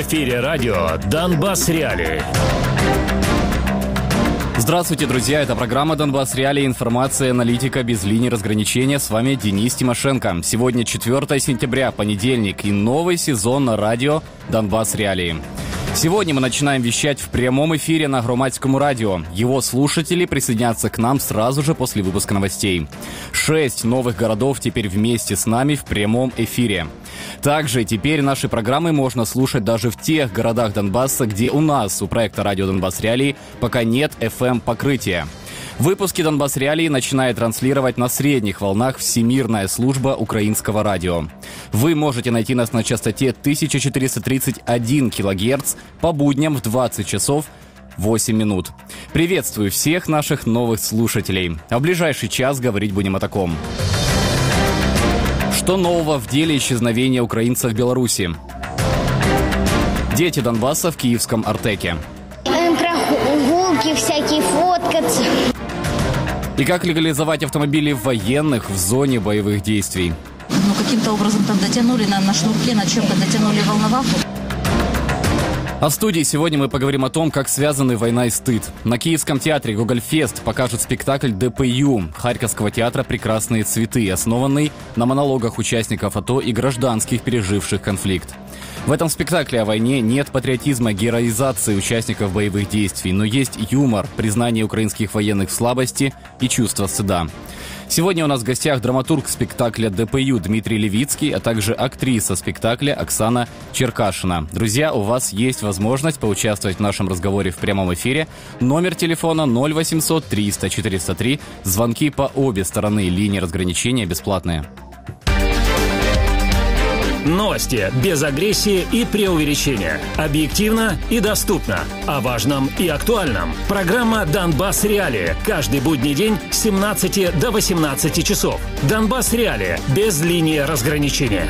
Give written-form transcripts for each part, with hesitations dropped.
эфире радио «Донбасс Реалии». Здравствуйте, друзья! Это программа «Донбасс Реалии». Информация, аналитика без линии разграничения. С вами Денис Тимошенко. Сегодня 4 сентября, понедельник, и новый сезон на радио «Донбасс Реалии». Сегодня мы начинаем вещать в прямом эфире на Громадскому радио. Его слушатели присоединятся к нам сразу же после выпуска новостей. 6 новых городов теперь вместе с нами в прямом эфире. Также теперь наши программы можно слушать даже в тех городах Донбасса, где у нас, у проекта «Радио Донбасс Реалии», пока нет FM-покрытия. Выпуски «Донбасс Реалии» начинает транслировать на средних волнах Всемирная служба украинского радио. Вы можете найти нас на частоте 1431 кГц по будням в 20 часов 8 минут. Приветствую всех наших новых слушателей. А в ближайший час говорить будем о таком. Что нового в деле исчезновения украинцев в Беларуси? Дети Донбасса в киевском Артеке. Прогулки всякие, фоткаться. И как легализовать автомобили военных в зоне боевых действий? Каким-то образом там дотянули на шнурке, на чем-то дотянули волноваху. А в студии сегодня мы поговорим о том, как связаны война и стыд. На Киевском театре «Гогольфест» покажут спектакль ДПЮ Харьковского театра «Прекрасные цветы», основанный на монологах участников АТО и гражданских, переживших конфликт. В этом спектакле о войне нет патриотизма, героизации участников боевых действий, но есть юмор, признание украинских военных в слабости и чувство стыда. Сегодня у нас в гостях драматург спектакля ДПЮ Дмитрий Левицкий, а также актриса спектакля Оксана Черкашина. Друзья, у вас есть возможность поучаствовать в нашем разговоре в прямом эфире. Номер телефона 0800 300 403. Звонки по обе стороны линии разграничения бесплатные. Новости без агрессии и преувеличения. Объективно и доступно. О важном и актуальном. Программа «Донбасс Реалии». Каждый будний день с 17 до 18 часов. «Донбасс Реалии» без линии разграничения.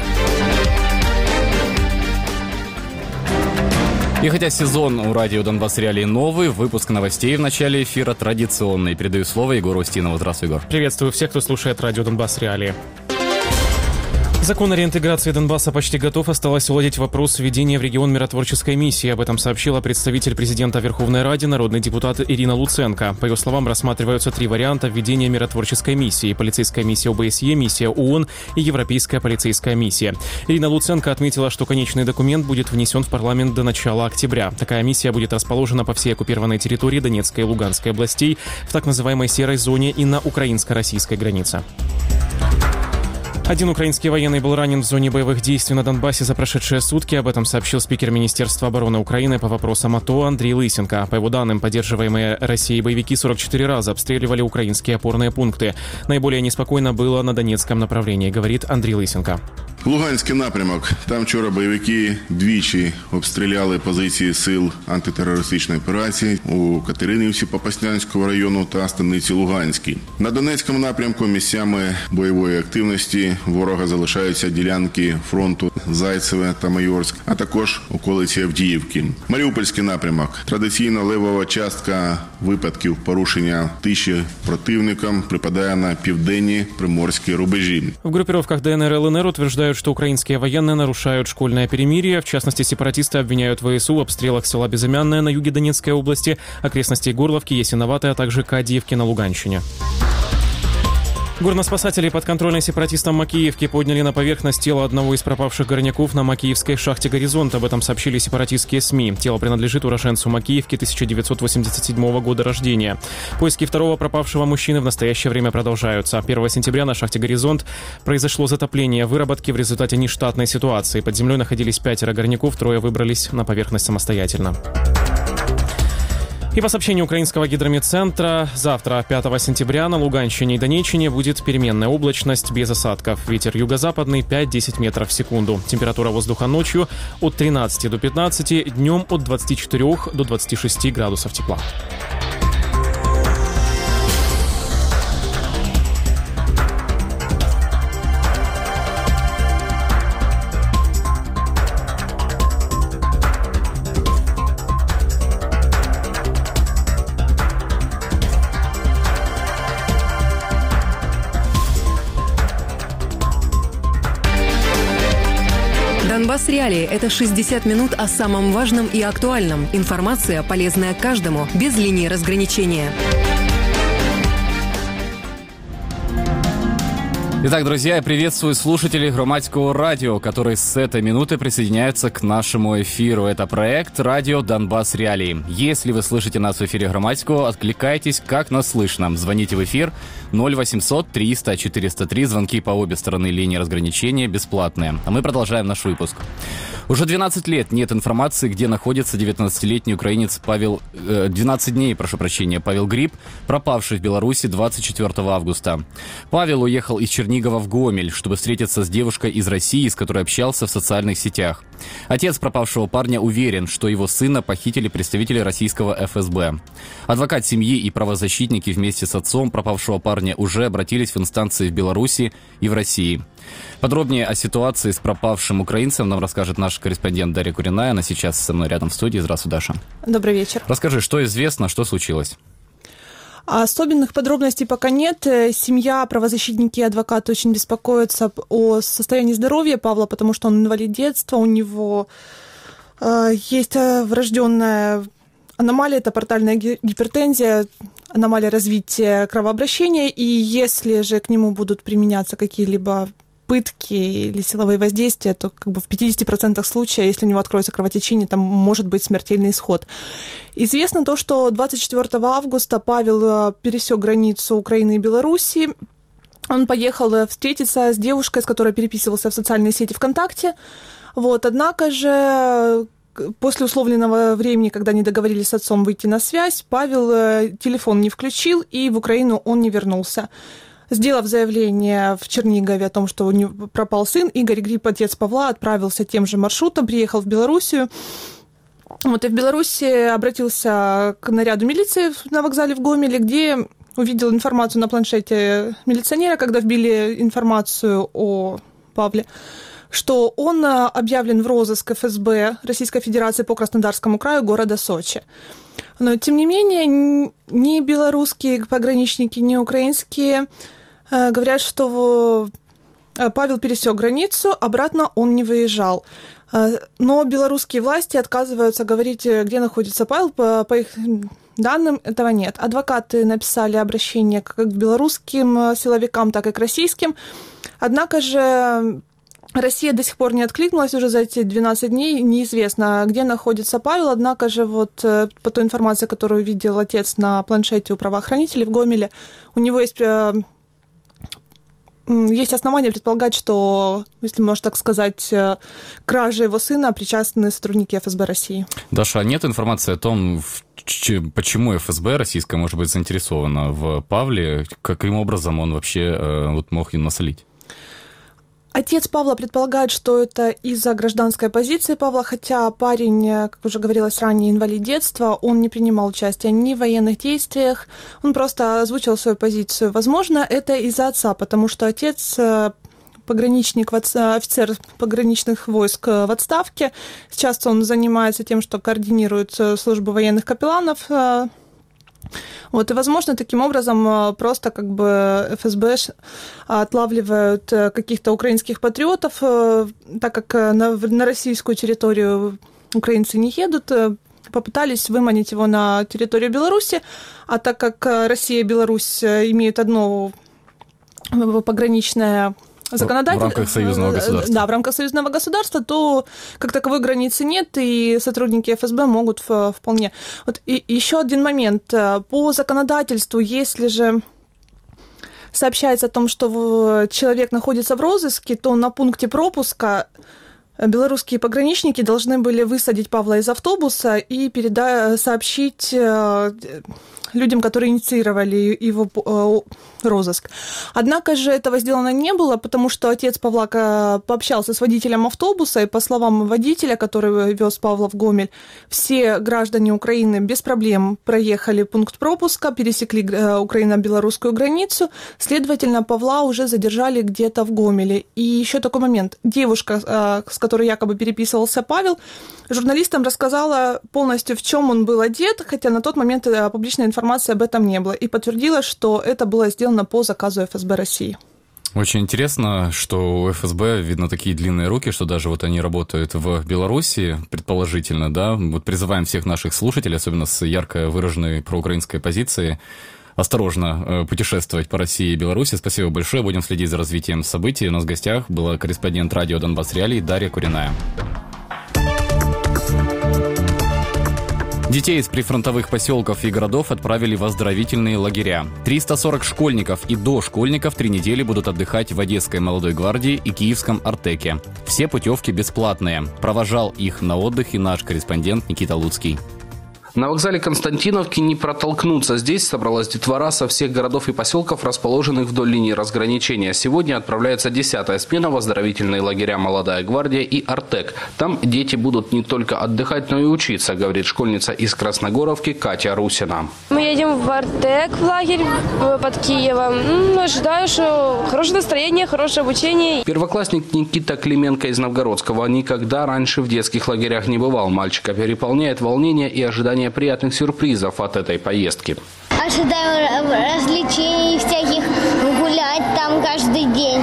И хотя сезон у радио «Донбасс Реалии» новый, выпуск новостей в начале эфира традиционный. Передаю слово Егору Устинову. Здравствуй, Егор. Приветствую всех, кто слушает радио «Донбасс Реалии». Закон о реинтеграции Донбасса почти готов. Осталось уладить вопрос введения в регион миротворческой миссии. Об этом сообщила представитель президента Верховной Рады, народный депутат Ирина Луценко. По ее словам, рассматриваются 3 варианта введения миротворческой миссии: полицейская миссия ОБСЕ, миссия ООН и европейская полицейская миссия. Ирина Луценко отметила, что конечный документ будет внесен в парламент до начала октября. Такая миссия будет расположена по всей оккупированной территории Донецкой и Луганской областей, в так называемой серой зоне и на украинско-российской границе. Один украинский военный был ранен в зоне боевых действий на Донбассе за прошедшие сутки. Об этом сообщил спикер Министерства обороны Украины по вопросам АТО Андрей Лысенко. По его данным, поддерживаемые Россией боевики 44 раза обстреливали украинские опорные пункты. Наиболее неспокойно было на Донецком направлении, говорит Андрій Лисенко. Луганський напрямок. Там вчора бойовики двічі обстріляли позиції сил антитерористичної операції у Катеринівці Попаснянського району та Станиці Луганській. На Донецькому напрямку місцями бойової активності ворога залишаються ділянки фронту Зайцеве та Майорськ, а також околиці Авдіївки. Маріупольський напрямок. Традиційно левова частка випадків порушення тиші противником припадає на південні приморські рубежі. В группировках ДНР и ЛНР утверждают, что украинские военные нарушают школьное перемирие. В частности, сепаратисты обвиняют ВСУ в обстрелах села Безымянное на юге Донецкой области, окрестностей Горловки, Ясиноватой, а также Кадиевки на Луганщине. Горноспасатели подконтрольной сепаратистам Макеевки подняли на поверхность тело одного из пропавших горняков на Макеевской шахте «Горизонт». Об этом сообщили сепаратистские СМИ. Тело принадлежит уроженцу Макеевки 1987 года рождения. Поиски второго пропавшего мужчины в настоящее время продолжаются. 1 сентября на шахте «Горизонт» произошло затопление выработки в результате нештатной ситуации. Под землей находились 5 горняков, 3 выбрались на поверхность самостоятельно. И по сообщению украинского гидрометцентра, завтра, 5 сентября, на Луганщине и Донеччине будет переменная облачность без осадков. Ветер юго-западный 5-10 метров в секунду. Температура воздуха ночью от 13 до 15, днем от 24 до 26 градусов тепла. Донбасс Реалии – это 60 минут о самом важном и актуальном. Информация, полезная каждому, без линии разграничения. Итак, друзья, я приветствую слушателей Громадского радио, которые с этой минуты присоединяются к нашему эфиру. Это проект «Радио Донбасс Реалии». Если вы слышите нас в эфире Громадского, откликайтесь, как нас слышно. Звоните в эфир 0800 300 403. Звонки по обе стороны линии разграничения бесплатные. А мы продолжаем наш выпуск. Уже 12 лет нет информации, где находится 19-летний украинец Павел... 12 дней, Павел Гриб, пропавший в Беларуси 24 августа. Павел уехал из Чернигова в Гомель, чтобы встретиться с девушкой из России, с которой общался в социальных сетях. Отец пропавшего парня уверен, что его сына похитили представители российского ФСБ. Адвокат семьи и правозащитники вместе с отцом пропавшего парня уже обратились в инстанции в Беларуси и в России. Подробнее о ситуации с пропавшим украинцем нам расскажет наш корреспондент Дарья Куриная. Она сейчас со мной рядом в студии. Здравствуй, Даша. Добрый вечер. Расскажи, что известно, что случилось? Особенных подробностей пока нет. Семья, правозащитники и адвокаты очень беспокоятся о состоянии здоровья Павла, потому что он инвалид детства, у него есть врожденная аномалия, это портальная гипертензия, аномалия развития кровообращения, и если же к нему будут применяться какие-либо пытки или силовые воздействия, то в 50% случаев, если у него откроется кровотечение, там может быть смертельный исход. Известно то, что 24 августа Павел пересек границу Украины и Беларуси. Он поехал встретиться с девушкой, с которой переписывался в социальной сети ВКонтакте. Однако же после условленного времени, когда они договорились с отцом выйти на связь, Павел телефон не включил, и в Украину он не вернулся. Сделав заявление в Чернигове о том, что у него пропал сын, Игорь Гриб, отец Павла, отправился тем же маршрутом, приехал в Белоруссию. И в Беларуси обратился к наряду милиции на вокзале в Гомеле, где увидел информацию на планшете милиционера, когда вбили информацию о Павле, что он объявлен в розыск ФСБ Российской Федерации по Краснодарскому краю города Сочи. Но, тем не менее, ни белорусские пограничники, ни украинские говорят, что Павел пересек границу, обратно он не выезжал. Но белорусские власти отказываются говорить, где находится Павел. По их данным, этого нет. Адвокаты написали обращение как к белорусским силовикам, так и к российским. Однако же Россия до сих пор не откликнулась уже за эти 12 дней. Неизвестно, где находится Павел. Однако же по той информации, которую видел отец на планшете у правоохранителей в Гомеле, у него есть основания предполагать, что, если можно так сказать, к краже его сына причастны сотрудники ФСБ России. Даша, а нет информации о том, почему ФСБ российская может быть заинтересована в Павле? Каким образом он вообще мог им насолить? Отец Павла предполагает, что это из-за гражданской позиции Павла, хотя парень, как уже говорилось ранее, инвалид детства, он не принимал участия ни в военных действиях, он просто озвучил свою позицию. Возможно, это из-за отца, потому что отец пограничник, офицер пограничных войск в отставке. Сейчас он занимается тем, что координирует службу военных капелланов. И, возможно, таким образом просто ФСБ отлавливают каких-то украинских патриотов, так как на российскую территорию украинцы не едут, попытались выманить его на территорию Беларуси, а так как Россия и Беларусь имеют одно пограничное законодательство. В рамках союзного государства. Да, в рамках союзного государства, то как таковой границы нет, и сотрудники ФСБ могут вполне. И еще один момент. По законодательству, если же сообщается о том, что человек находится в розыске, то на пункте пропуска белорусские пограничники должны были высадить Павла из автобуса и сообщить людям, которые инициировали его розыск. Однако же этого сделано не было, потому что отец Павла пообщался с водителем автобуса, и по словам водителя, который вез Павла в Гомель, все граждане Украины без проблем проехали пункт пропуска, пересекли украино-белорусскую границу, следовательно, Павла уже задержали где-то в Гомеле. И еще такой момент. Девушка, с которой якобы переписывался Павел, журналистам рассказала полностью, в чем он был одет, хотя на тот момент публичной информации об этом не было, и подтвердила, что это было сделано по заказу ФСБ России. Очень интересно, что у ФСБ, видно, такие длинные руки, что даже вот они работают в Беларуси, предположительно, да. Вот призываем всех наших слушателей, особенно с ярко выраженной проукраинской позицией, осторожно путешествовать по России и Беларуси. Спасибо большое, будем следить за развитием событий. У нас в гостях была корреспондент радио «Донбасс Реалии» Дарья Куриная. Детей из прифронтовых поселков и городов отправили в оздоровительные лагеря. 340 школьников и дошкольников 3 недели будут отдыхать в Одесской молодой гвардии и Киевском Артеке. Все путевки бесплатные. Провожал их на отдых и наш корреспондент Никита Луцкий. На вокзале Константиновки не протолкнуться. Здесь собралась детвора со всех городов и поселков, расположенных вдоль линии разграничения. Сегодня отправляется 10-я смена в оздоровительные лагеря «Молодая гвардия» и «Артек». Там дети будут не только отдыхать, но и учиться, говорит школьница из Красногоровки Катя Русина. Мы едем в «Артек», в лагерь под Киевом. Ожидаю, что хорошее настроение, хорошее обучение. Первоклассник Никита Клименко из Новгородского никогда раньше в детских лагерях не бывал. Мальчика переполняет волнение и ожидание приятных сюрпризов от этой поездки. Ожидаю развлечений всяких, гулять там каждый день.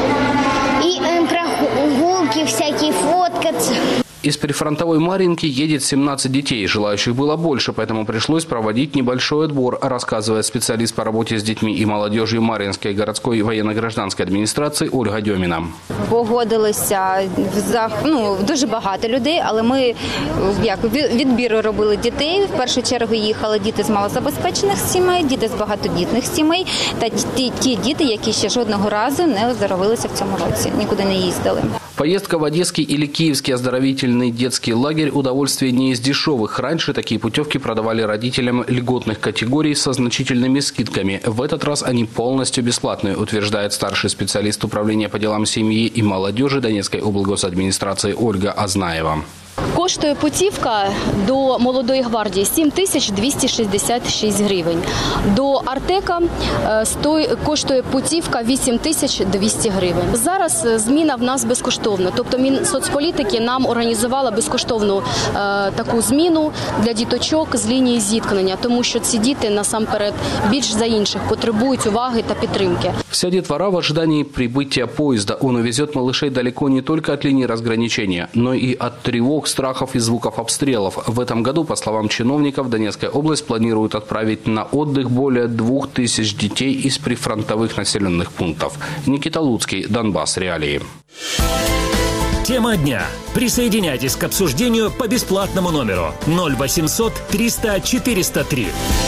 И прогулки всякие, фоткаться. Из прифронтовой Марьинки едет 17 детей. Желающих было больше, поэтому пришлось проводить небольшой отбор, рассказывает специалист по работе с детьми и молодежью Мар'їнської городской военно-гражданской адміністрації Ольга Дьоміна. Погодилося дуже багато людей, але ми відбір робили дітей. В першу чергу їхали діти з малозабезпечених сімей, діти з багатодітних сімей та ті діти, які ще жодного разу не оздоровилися в цьому році, нікуди не їздили. Поездка в Одесский или Киевский оздоровительный детский лагерь – удовольствие не из дешевых. Раньше такие путевки продавали родителям льготных категорий со значительными скидками. В этот раз они полностью бесплатные, утверждает старший специалист управления по делам семьи и молодежи Донецкой облгосадминистрации Ольга Азнаева. Коштує путівка до «Молодої гвардії» 7266 гривень. До «Артека» коштує путівка 8200 гривень. Зараз зміна в нас безкоштовна. Тобто Мінсоцполітики нам організувала безкоштовну таку зміну для діточок з лінії зіткнення, тому що ці діти насамперед більш за інших потребують уваги та підтримки. Вся детвора в ожидании прибытия поезда. Он увезет малышей далеко не только от линии разграничения, но и от тревог, страхов и звуков обстрелов. В этом году, по словам чиновников, Донецкая область планирует отправить на отдых более 2000 детей из прифронтовых населенных пунктов. Никита Луцкий, Донбасс Реалии. Тема дня. Присоединяйтесь к обсуждению по бесплатному номеру 0800 300 403.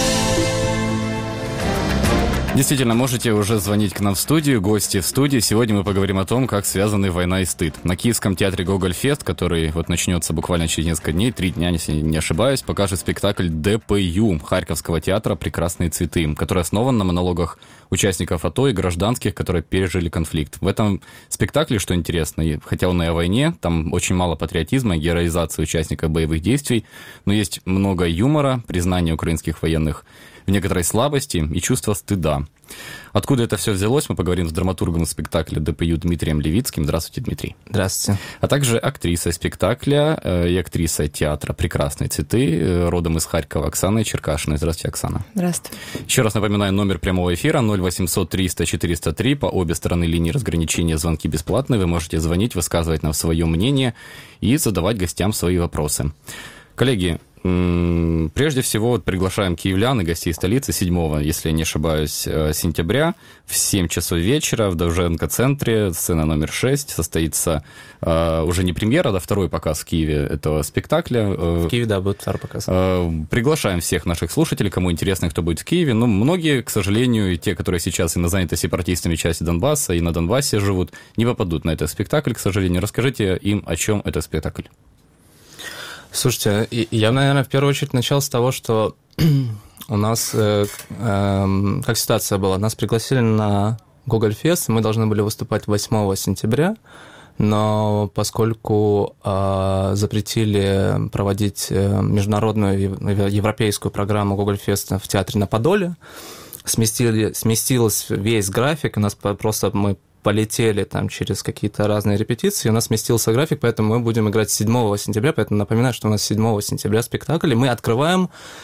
Действительно, можете уже звонить к нам в студию, гости в студии. Сегодня мы поговорим о том, как связаны война и стыд. На Киевском театре «Гоголь-фест», который вот начнется буквально через несколько дней, 3 дня, если не ошибаюсь, покажет спектакль ДПЮ Харьковского театра «Прекрасные цветы», который основан на монологах участников АТО и гражданских, которые пережили конфликт. В этом спектакле, что интересно, хотя он и о войне, там очень мало патриотизма, героизации участников боевых действий, но есть много юмора, признания украинских военных в некоторой слабости и чувство стыда. Откуда это все взялось, мы поговорим с драматургом спектакля ДПЮ Дмитрием Левицким. Здравствуйте, Дмитрий. Здравствуйте. А также актриса спектакля и актриса театра «Прекрасные цветы», родом из Харькова, Оксана Черкашина. Здравствуйте, Оксана. Здравствуйте. Еще раз напоминаю, номер прямого эфира 0800 300 403. По обе стороны линии разграничения звонки бесплатные. Вы можете звонить, высказывать нам свое мнение и задавать гостям свои вопросы. Коллеги, прежде всего приглашаем киевлян и гостей столицы 7, если я не ошибаюсь, сентября в 7 часов вечера в Довженко-центре, сцена номер 6, состоится уже не премьера, а второй показ в Киеве этого спектакля. В Киеве, да, будет второй показ. Приглашаем всех наших слушателей, кому интересно, кто будет в Киеве. Но многие, к сожалению, и те, которые сейчас и заняты сепаратистами части Донбасса, и на Донбассе живут, не попадут на этот спектакль, к сожалению. Расскажите им, о чем этот спектакль. Слушайте, я, наверное, в первую очередь начал с того, что у нас, как ситуация была, нас пригласили на Гоголь-фест, мы должны были выступать 8 сентября, но поскольку запретили проводить международную европейскую программу Гоголь-феста в театре на Подоле, сместился весь график, у нас просто мы полетели там через какие-то разные репетиции, у нас сместился график, поэтому мы будем играть 7 сентября, поэтому напоминаю, что у нас 7 сентября спектакль, и мы открываем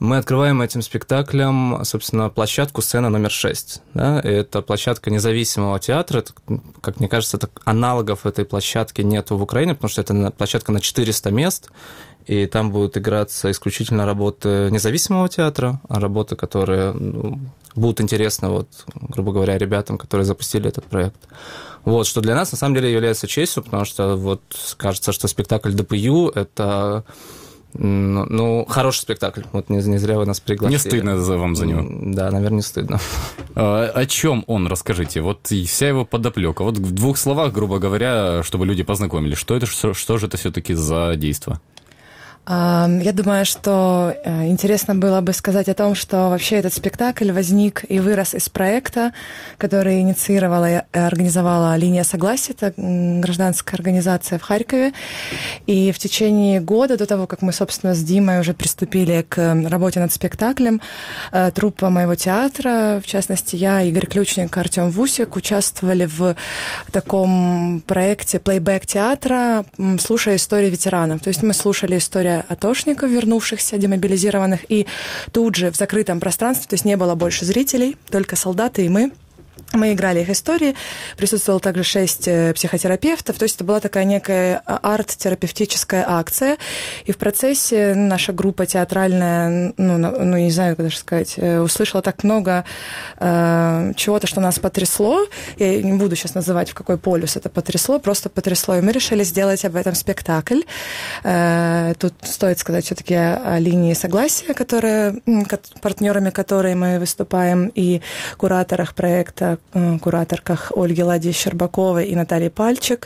Мы открываем этим спектаклем, собственно, площадку «Сцена номер 6». Да? Это площадка независимого театра. Это, как мне кажется, аналогов этой площадки нету в Украине, потому что это площадка на 400 мест, и там будут играться исключительно работы независимого театра, работы, которые будут интересны, вот, грубо говоря, ребятам, которые запустили этот проект. Вот, что для нас, на самом деле, является честью, потому что вот кажется, что спектакль ДПЮ – это, хороший спектакль. Вот не зря вы нас пригласили. Не стыдно вам за него? Да, наверное, не стыдно. О чем он, расскажите? Вот вся его подоплека. Вот в 2 словах, грубо говоря, чтобы люди познакомились, что же это все-таки за действо? Я думаю, что интересно было бы сказать о том, что вообще этот спектакль возник и вырос из проекта, который инициировала и организовала «Линия согласия», это гражданская организация в Харькове. И в течение года, до того, как мы, собственно, с Димой уже приступили к работе над спектаклем, труппа моего театра, в частности, я, Игорь Ключник, Артем Вусик, участвовали в таком проекте плейбэк театра, слушая истории ветеранов. То есть мы слушали историю атошников, вернувшихся, демобилизированных, и тут же в закрытом пространстве, то есть не было больше зрителей, только солдаты и мы. Мы играли их истории, присутствовало также 6 психотерапевтов, то есть это была такая некая арт-терапевтическая акция, и в процессе наша группа театральная, не знаю, как даже сказать, услышала так много чего-то, что нас потрясло, я не буду сейчас называть, в какой полюс это потрясло, просто потрясло, и мы решили сделать об этом спектакль. Тут стоит сказать все-таки о линии согласия, партнерами которой мы выступаем, и кураторах проекта, кураторках Ольги Ладьи Щербаковой и Натальи Пальчик.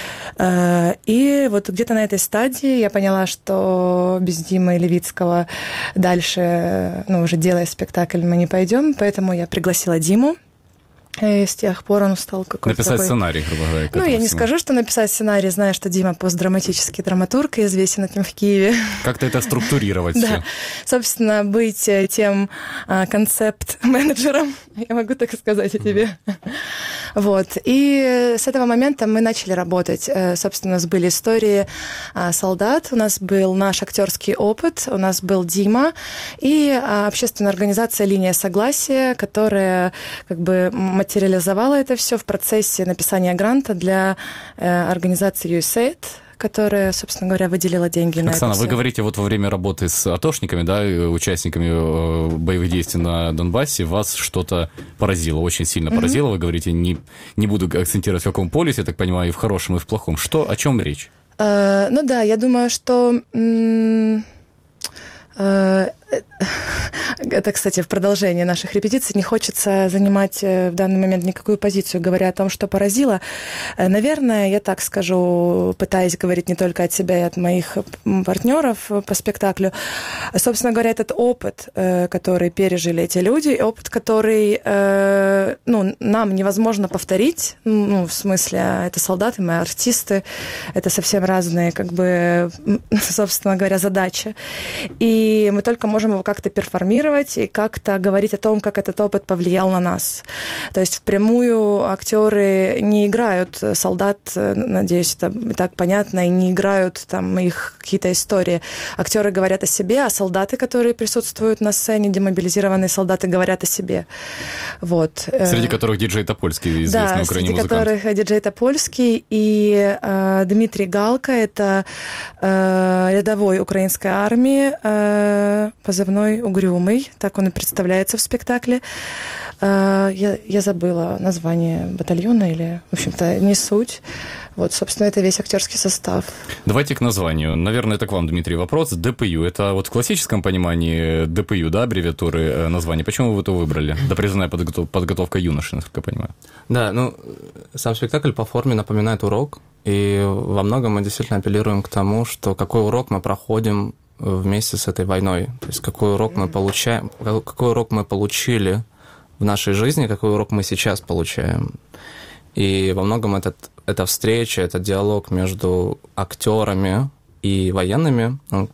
И вот где-то на этой стадии я поняла, что без Димы Левицкого дальше, уже делая спектакль, мы не пойдем, поэтому я пригласила Диму. И с тех пор он стал какой-то написать такой... сценарий, грубо говоря. Я не скажу, что написать сценарий, зная, что Дима постдраматический драматург, известен этим в Киеве. Как-то это структурировать все. Да, собственно, быть тем концепт-менеджером, я могу так сказать о тебе. Вот. И с этого момента мы начали работать. Собственно, у нас были истории солдат, у нас был наш актерский опыт, у нас был Дима и общественная организация «Линия согласия», которая материализовала это все в процессе написания гранта для организации USAID, которая, собственно говоря, выделила деньги на это. Оксана, вы говорите, вот во время работы с атошниками, да, участниками боевых действий на Донбассе, вас что-то поразило, очень сильно поразило. Вы говорите, не буду акцентировать в каком полюсе, я так понимаю, и в хорошем, и в плохом. О чем речь? Я думаю, что... Это, кстати, в продолжении наших репетиций. Не хочется занимать в данный момент никакую позицию, говоря о том, что поразило. Наверное, я так скажу, пытаясь говорить не только от себя и от моих партнеров по спектаклю. Собственно говоря, этот опыт, который пережили эти люди, опыт, который нам невозможно повторить. В смысле, это солдаты, мы артисты, это совсем разные, собственно говоря, задачи. И мы только можем его как-то перформировать и как-то говорить о том, как этот опыт повлиял на нас. То есть впрямую актеры не играют солдат, надеюсь, это и так понятно, и не играют там их какие-то истории. Актеры говорят о себе, а солдаты, которые присутствуют на сцене, демобилизированные солдаты, говорят о себе. Вот. Среди которых диджей Топольский, известный в Украине музыкант. Да, среди которых диджей Топольский и Дмитрий Галка, это рядовой украинской армии, позывной «Угрюмый», так он и представляется в спектакле. Я забыла название батальона или, в общем-то, не суть. Вот, собственно, это весь актерский состав. Давайте к названию. Наверное, это к вам, Дмитрий, вопрос. ДПЮ. Это вот в классическом понимании ДПЮ, да, аббревиатуры названия. Почему вы это выбрали? Допризывная подготовка юноши, насколько я понимаю. Да, сам спектакль по форме напоминает урок. И во многом мы действительно апеллируем к тому, что какой урок мы проходим вместе с этой войной. То есть какой урок мы получаем, какой урок мы получили в нашей жизни, какой урок мы сейчас получаем. И во многом эта встреча, этот диалог между актерами и военными, он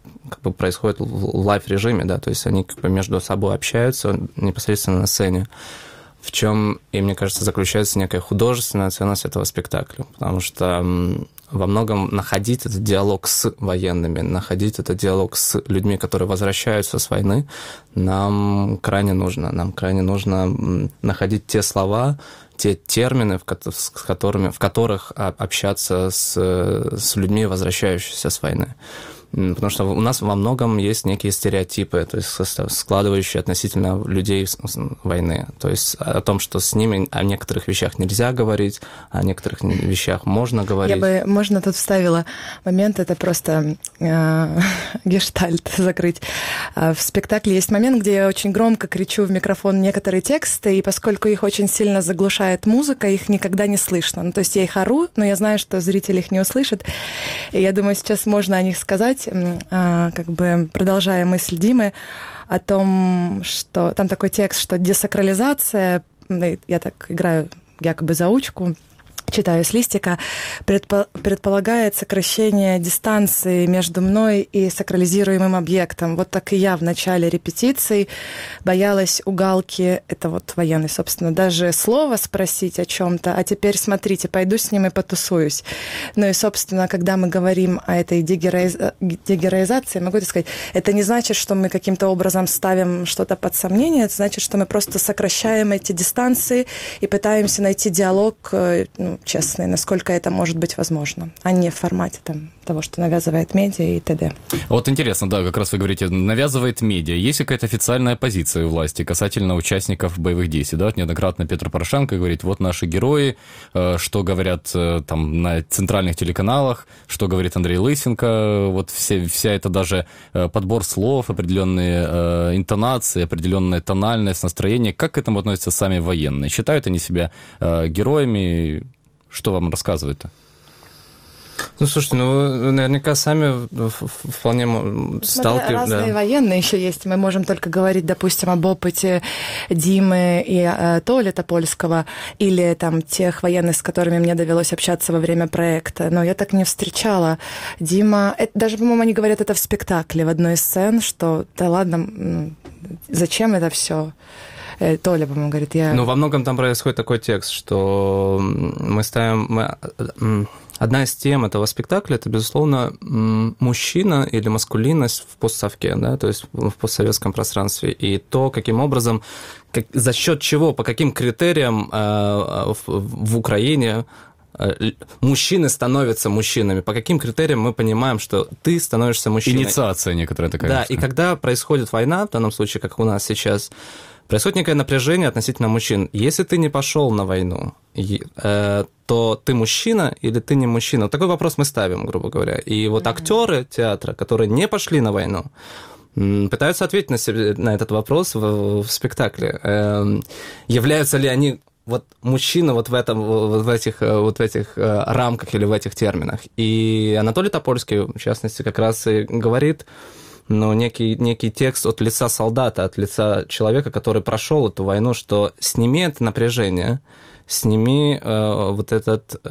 происходит в лайв-режиме, да, то есть они между собой общаются непосредственно на сцене. в чем, и мне кажется, заключается некая художественная ценность этого спектакля, потому что во многом находить этот диалог с военными, находить этот диалог с людьми, которые возвращаются с войны, нам крайне нужно. Нам крайне нужно находить те слова, те термины, в которых общаться с людьми, возвращающимися с войны. Потому что у нас во многом есть некие стереотипы, то есть складывающие относительно людей с войны. То есть о том, что с ними о некоторых вещах нельзя говорить, о некоторых вещах можно говорить. Можно тут вставила момент, это просто гештальт закрыть. В спектакле есть момент, где я очень громко кричу в микрофон некоторые тексты, и поскольку их очень сильно заглушает музыка, их никогда не слышно. Ну, то есть я их ору, но я знаю, что зрители их не услышат. И я думаю, сейчас можно о них сказать, как бы продолжая мысль Димы о том, что там такой текст, что десакрализация, я так играю якобы заучку, читаю с листика, предполагает сокращение дистанции между мной и сакрализируемым объектом. Вот так и я в начале репетиций боялась у Галки, это вот военный, собственно, даже слово спросить о чем-то, а теперь, смотрите, пойду с ним и потусуюсь. Ну и, собственно, когда мы говорим о этой дегероизации, могу сказать, это не значит, что мы каким-то образом ставим что-то под сомнение, это значит, что мы просто сокращаем эти дистанции и пытаемся найти диалог, честный, насколько это может быть возможно, а не в формате того, что навязывает медиа и т.д. Вот интересно, да, как раз вы говорите, навязывает медиа. Есть какая-то официальная позиция у власти касательно участников боевых действий? Да? Неоднократно Петр Порошенко говорит, вот наши герои, что говорят там на центральных телеканалах, что говорит Андрей Лысенко, вот вся эта даже подбор слов, определенные интонации, определенная тональность, настроение. Как к этому относятся сами военные? Считают они себя героями? Что вам рассказывают-то? Ну, слушайте, вы наверняка сами вполне сталкиваетесь. Разные военные еще есть. Мы можем только говорить, допустим, об опыте Димы и Толи Топольского или там тех военных, с которыми мне довелось общаться во время проекта. Но я так не встречала. Дима... даже, по-моему, они говорят это в спектакле, в одной из сцен, что да ладно, зачем это все? Толя, по-моему, говорит, Ну, во многом там происходит такой текст, что одна из тем этого спектакля – это, безусловно, мужчина или маскулинность в постсовке, да, то есть в постсоветском пространстве, и то, каким образом, за счет чего, по каким критериям в Украине мужчины становятся мужчинами. По каким критериям мы понимаем, что ты становишься мужчиной? Инициация некоторая такая. Да, и когда происходит война, в данном случае, как у нас сейчас, происходит некое напряжение относительно мужчин. Если ты не пошел на войну, то ты мужчина или ты не мужчина? Вот такой вопрос мы ставим, грубо говоря. И вот актеры театра, которые не пошли на войну, пытаются ответить на этот вопрос в спектакле. Являются ли они вот мужчины вот в этих рамках или в этих терминах? И Анатолий Топольский, в частности, как раз и говорит, некий текст от лица солдата, от лица человека, который прошел эту войну, что сними это напряжение, сними вот этот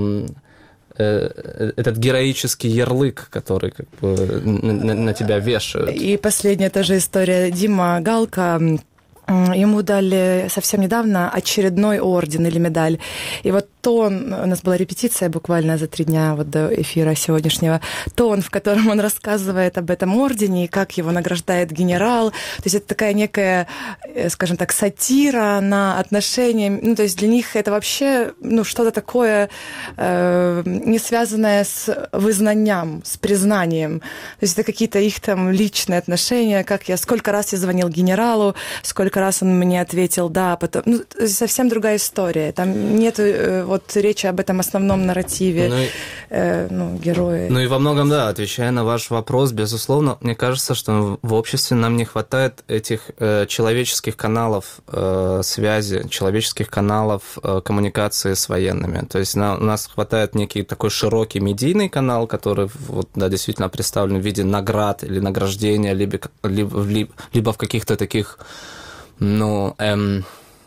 героический ярлык, который как бы на тебя вешают. И последняя тоже история. Дима Галка, ему дали совсем недавно очередной орден или медаль. И вот тон, у нас была репетиция буквально за 3 дня вот до эфира сегодняшнего, тон, в котором он рассказывает об этом ордене и как его награждает генерал. То есть это такая некая, скажем так, сатира на отношения. Ну, то есть для них это вообще что-то такое не связанное с вызнанием, с признанием. То есть это какие-то их там личные отношения, сколько раз я звонил генералу, сколько раз он мне ответил «да», потом... совсем другая история. Там нет вот речи об этом основном нарративе, герои. Ну и во многом, да, отвечая на ваш вопрос, безусловно, мне кажется, что в обществе нам не хватает этих человеческих каналов связи, человеческих каналов коммуникации с военными. То есть у нас хватает некий такой широкий медийный канал, который действительно представлен в виде наград или награждения, либо в каких-то таких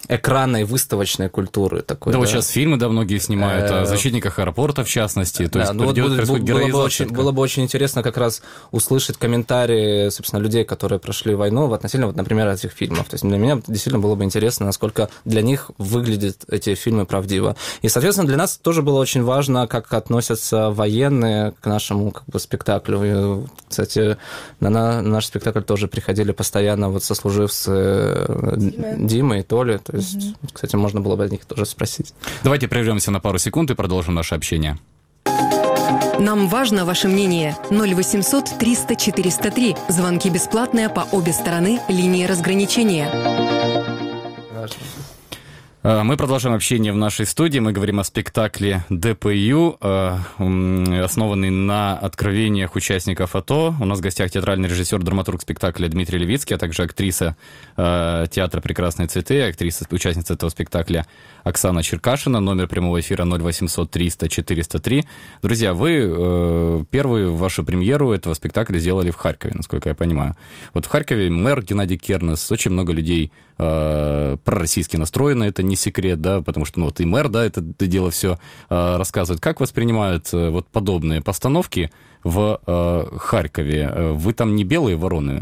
экранной выставочной культуры такой. Да, вот сейчас фильмы, многие снимают о защитниках аэропорта, в частности. То есть происходит героизация. Было бы очень интересно как раз услышать комментарии, собственно, людей, которые прошли войну, относительно, например, этих фильмов. То есть для меня действительно было бы интересно, насколько для них выглядят эти фильмы правдиво. И, соответственно, для нас тоже было очень важно, как относятся военные к нашему спектаклю. И, кстати, на наш спектакль тоже приходили постоянно сослуживцы Димы и Толи. То есть, кстати, можно было бы о них тоже спросить. Давайте прервемся на пару секунд и продолжим наше общение. Нам важно ваше мнение. 0800 300 403. Звонки бесплатные по обе стороны линии разграничения. Важно. Мы продолжаем общение в нашей студии. Мы говорим о спектакле «ДПЮ», основанный на откровениях участников АТО. У нас в гостях театральный режиссер, драматург спектакля Дмитрий Левицкий, а также актриса театра «Прекрасные цветы», актриса, участница этого спектакля Оксана Черкашина. Номер прямого эфира 0800 300 403. Друзья, вы первую вашу премьеру этого спектакля сделали в Харькове, насколько я понимаю. Вот в Харькове мэр Геннадий Кернес, очень много людей пророссийски настроены, это не секрет, да, потому что и мэр, да, это дело все рассказывает. Как воспринимают подобные постановки в Харькове? Вы там не белые вороны?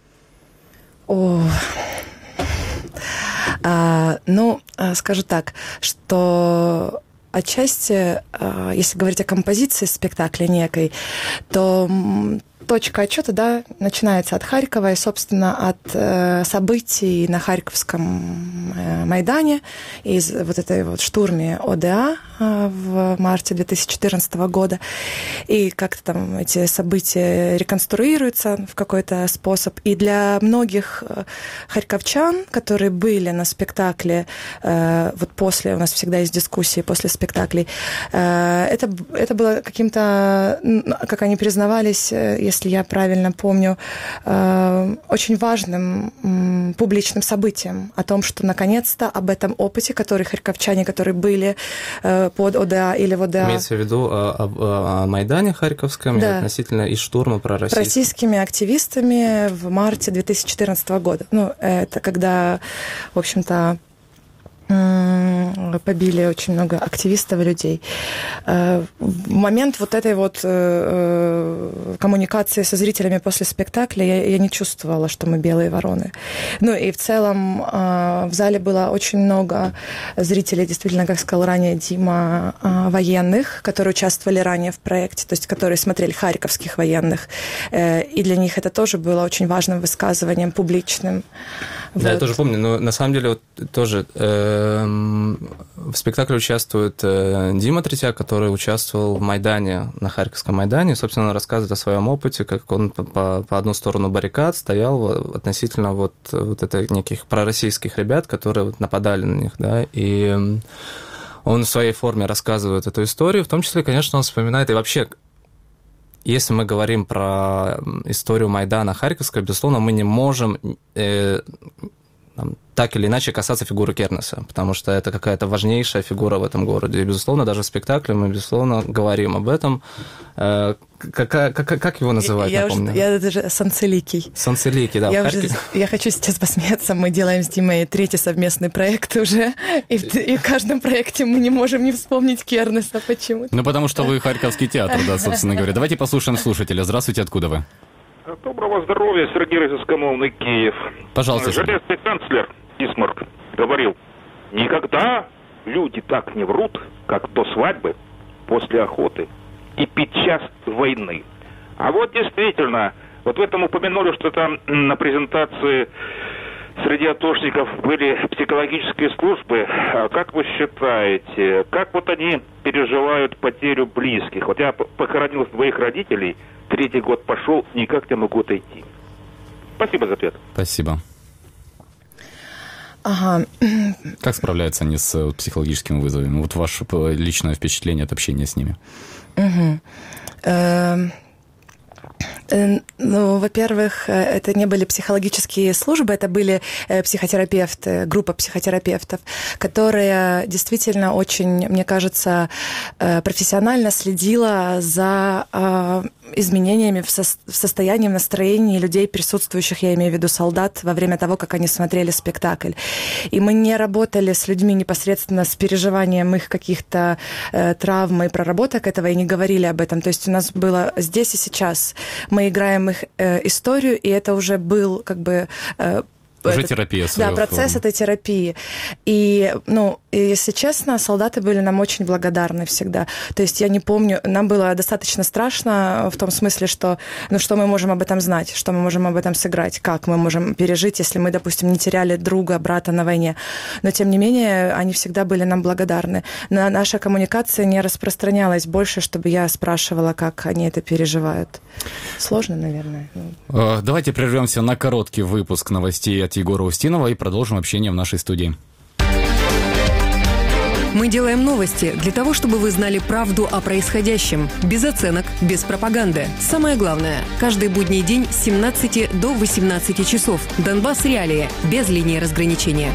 Скажу так, что отчасти, если говорить о композиции спектакля некой, то точка отчета, да, начинается от Харькова и, собственно, от событий на Харьковском Майдане, из этой штурме ОДА в марте 2014 года. И как-то там эти события реконструируются в какой-то способ. И для многих харьковчан, которые были на спектакле, после, у нас всегда есть дискуссии после спектаклей, это было каким-то, как они признавались, если я правильно помню, очень важным публичным событием о том, что наконец-то об этом опыте, который харьковчане, которые были под ОДА или в ОДА... Имеется в виду о Майдане Харьковском, да, относительно и штурма пророссийскими активистами в марте 2014 года. Это когда, в общем-то, побили очень много активистов и людей. В момент этой коммуникации со зрителями после спектакля я не чувствовала, что мы белые вороны. И в целом в зале было очень много зрителей, действительно, как сказал ранее Дима, военных, которые участвовали ранее в проекте, то есть которые смотрели харьковских военных. И для них это тоже было очень важным высказыванием, публичным. Да, я тоже помню, но на самом деле тоже в спектакле участвует Дима Третьяк, который участвовал в Майдане, на Харьковском Майдане, и, собственно, он рассказывает о своем опыте, как он по одну сторону баррикад стоял относительно неких пророссийских ребят, которые нападали на них, да, и он в своей форме рассказывает эту историю, в том числе, конечно, он вспоминает, и вообще, если мы говорим про историю Майдана Харьковского, безусловно, мы не можем так или иначе касаться фигуры Кернеса, потому что это какая-то важнейшая фигура в этом городе. И, безусловно, даже в спекле мы, безусловно, говорим об этом. Как его называют, напомню? Я даже Санцеликий. Санцеликий, да. Я хочу сейчас посмеяться. Мы делаем с Димой 3-й совместный проект уже, и в каждом проекте мы не можем не вспомнить Кернеса почему-то. Потому что вы Харьковский театр, да, собственно говоря. Давайте послушаем слушателя. Здравствуйте, откуда вы? Доброго здоровья, Сергей Разыскомовный, Киев. Пожалуйста. Железный канцлер Бисмарк говорил: никогда люди так не врут, как до свадьбы, после охоты и подчас войны. А действительно, в этом упомянули, что там на презентации среди атошников были психологические службы. А как вы считаете, как они переживают потерю близких? Я похоронил своих родителей, 3-й год пошел, никак не могу отойти. Спасибо за ответ. Спасибо. Ага. Как справляются они с психологическими вызовами? Ваше личное впечатление от общения с ними. Угу. Ну, во-первых, это не были психологические службы, это были психотерапевты, группа психотерапевтов, которые действительно очень, мне кажется, профессионально следила за изменениями в состоянии, в настроении людей, присутствующих, я имею в виду солдат, во время того, как они смотрели спектакль. И мы не работали с людьми непосредственно с переживанием их каких-то травм и проработок этого, и не говорили об этом. То есть у нас было здесь и сейчас. Мы играем их историю, и это уже был как бы... Уже терапия своего. Да, процесс этой терапии. И, если честно, солдаты были нам очень благодарны всегда. То есть я не помню, нам было достаточно страшно в том смысле, что, что мы можем об этом знать, что мы можем об этом сыграть, как мы можем пережить, если мы, допустим, не теряли друга, брата на войне. Но, тем не менее, они всегда были нам благодарны. Наша коммуникация не распространялась больше, чтобы я спрашивала, как они это переживают. Сложно, наверное. Давайте прервемся на короткий выпуск новостей от Егора Устинова и продолжим общение в нашей студии. Мы делаем новости для того, чтобы вы знали правду о происходящем. Без оценок, без пропаганды. Самое главное, каждый будний день с 17 до 18 часов. Донбасс Реалии. Без линии разграничения.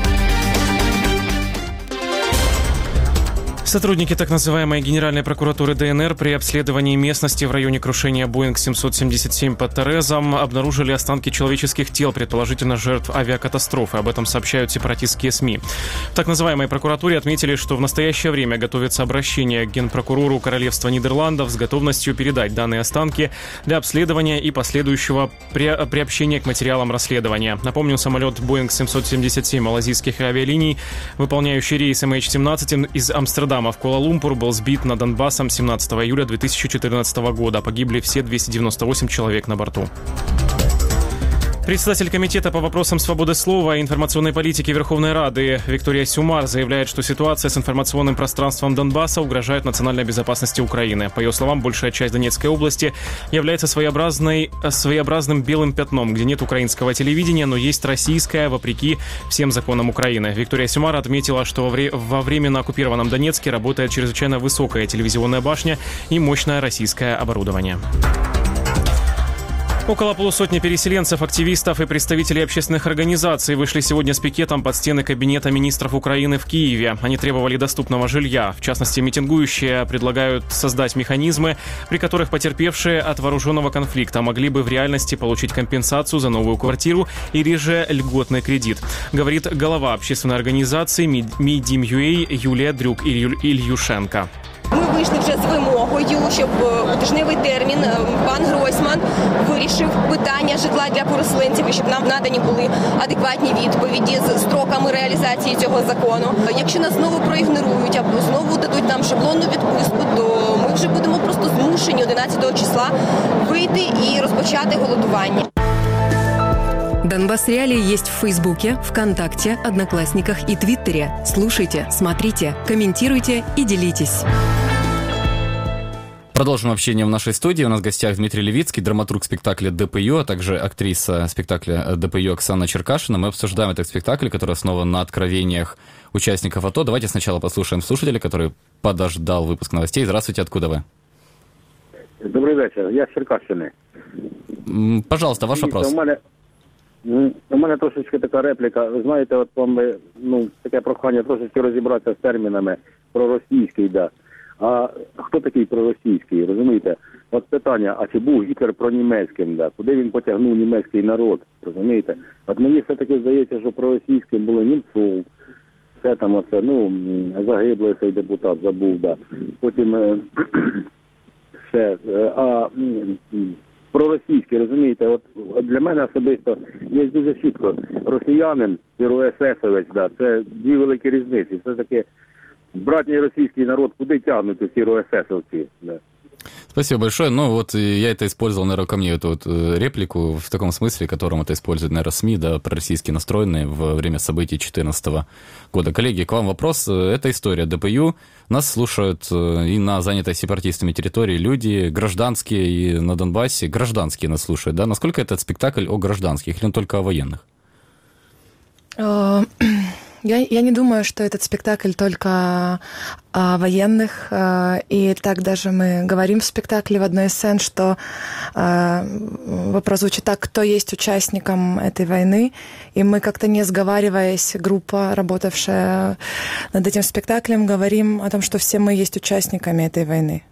Сотрудники так называемой Генеральной прокуратуры ДНР при обследовании местности в районе крушения Боинг 777 под Терезом обнаружили останки человеческих тел, предположительно жертв авиакатастрофы. Об этом сообщают сепаратистские СМИ. В так называемой прокуратуре отметили, что в настоящее время готовится обращение к генпрокурору Королевства Нидерландов с готовностью передать данные останки для обследования и последующего приобщения к материалам расследования. Напомню, самолет Боинг 777 малазийских авиалиний, выполняющий рейс MH17 из Амстердама в Куала-Лумпур, был сбит над Донбассом 17 июля 2014 года. Погибли все 298 человек на борту. Председатель Комитета по вопросам свободы слова и информационной политики Верховной Рады Виктория Сюмар заявляет, что ситуация с информационным пространством Донбасса угрожает национальной безопасности Украины. По ее словам, большая часть Донецкой области является своеобразным белым пятном, где нет украинского телевидения, но есть российское, вопреки всем законам Украины. Виктория Сюмар отметила, что во временно оккупированном Донецке работает чрезвычайно высокая телевизионная башня и мощное российское оборудование. Около полусотни переселенцев, активистов и представителей общественных организаций вышли сегодня с пикетом под стены Кабинета министров Украины в Киеве. Они требовали доступного жилья. В частности, митингующие предлагают создать механизмы, при которых потерпевшие от вооруженного конфликта могли бы в реальности получить компенсацию за новую квартиру или же льготный кредит. Говорит глава общественной организации Мидим.ua Юлія Дрюк-Ільюшенко. Ми вийшли вже з вимогою, щоб у тижневий термін пан Гройсман вирішив питання житла для переселенців і щоб нам надані були адекватні відповіді з строками реалізації цього закону. Якщо нас знову проігнорують або знову дадуть нам шаблонну відпустку, то ми вже будемо просто змушені 11 числа вийти і розпочати голодування. Донбасс Реалии есть в Фейсбуке, ВКонтакте, Одноклассниках и Твиттере. Слушайте, смотрите, комментируйте и делитесь. Продолжим общение в нашей студии. У нас в гостях Дмитрий Левицкий, драматург спектакля «ДПЮ», а также актриса спектакля «ДПЮ» Оксана Черкашина. Мы обсуждаем этот спектакль, который основан на откровениях участников АТО. Давайте сначала послушаем слушателя, который подождал выпуск новостей. Здравствуйте, откуда вы? Добрый вечер, я с Черкащины. Пожалуйста, ваш вопрос. У мене трошечки така репліка. Ви знаєте, от вам таке прохання трошечки розібратися з термінами проросійський, да. А хто такий проросійський, розумієте? От питання, а чи був Гітлер пронімецьким, да? Куди він потягнув німецький народ, розумієте? От мені все-таки здається, що проросійським були Німцов, все там оце, загиблий цей депутат, забув, да. Потім все, проросійський, розумієте, от для мене особисто є дуже чітко. Росіянин і РССовець, да, це дві великі різниці. Все-таки братній російський народ куди тягнуть ці РССовці, да. Спасибо большое. Я это использовал, наверное, ко мне эту реплику в таком смысле, которым это используют, наверное, СМИ, да, пророссийски настроенные во время событий 2014 года. Коллеги, к вам вопрос. Это история ДПЮ. Нас слушают и на занятой сепаратистами территории люди гражданские, и на Донбассе гражданские нас слушают, да? Насколько этот спектакль о гражданских или он только о военных? Я не думаю, что этот спектакль только о военных. И так даже мы говорим в спектакле в одной из сцен, что вопрос звучит так: кто есть участником этой войны? И мы как-то, не сговариваясь, группа, работавшая над этим спектаклем, говорим о том, что все мы есть участниками этой войны.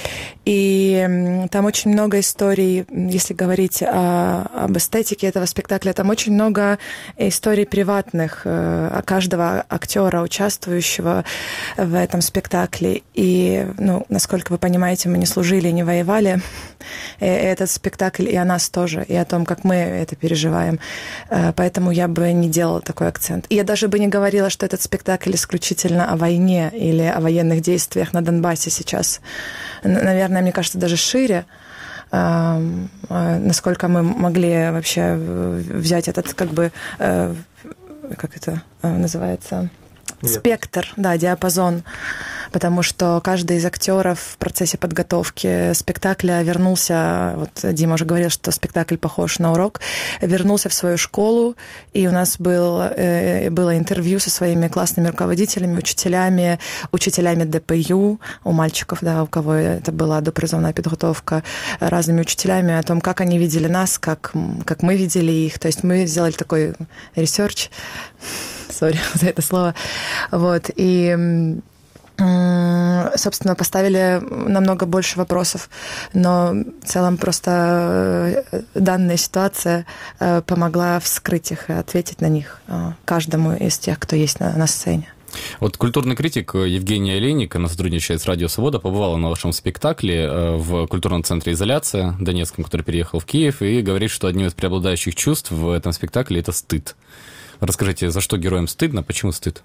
И там очень много историй, если говорить об эстетике этого спектакля, там очень много историй приватных каждого актера, участвующего в этом спектакле. И, насколько вы понимаете, мы не служили, не воевали. Этот спектакль и о нас тоже, и о том, как мы это переживаем. Поэтому я бы не делала такой акцент. И я даже бы не говорила, что этот спектакль исключительно о войне или о военных действиях на Донбассе сейчас. Наверное, мне кажется, даже шире, насколько мы могли вообще взять этот, как это называется, спектр, диапазон, потому что каждый из актеров в процессе подготовки спектакля вернулся, вот Дима уже говорил, что спектакль похож на урок, вернулся в свою школу, и у нас было интервью со своими классными руководителями, учителями ДПЮ, у мальчиков, у кого это была допризывная подготовка, разными учителями о том, как они видели нас, как мы видели их. То есть мы сделали такой ресерч, сори за это слово, и собственно, поставили намного больше вопросов, но в целом просто данная ситуация помогла вскрыть их и ответить на них каждому из тех, кто есть на сцене. Вот культурный критик Евгения Олейник, она сотрудничает с Радио Свобода, побывала на вашем спектакле в культурном центре «Изоляция» Донецком, который переехал в Киев, и говорит, что одним из преобладающих чувств в этом спектакле – это стыд. Расскажите, за что героям стыдно, почему стыд?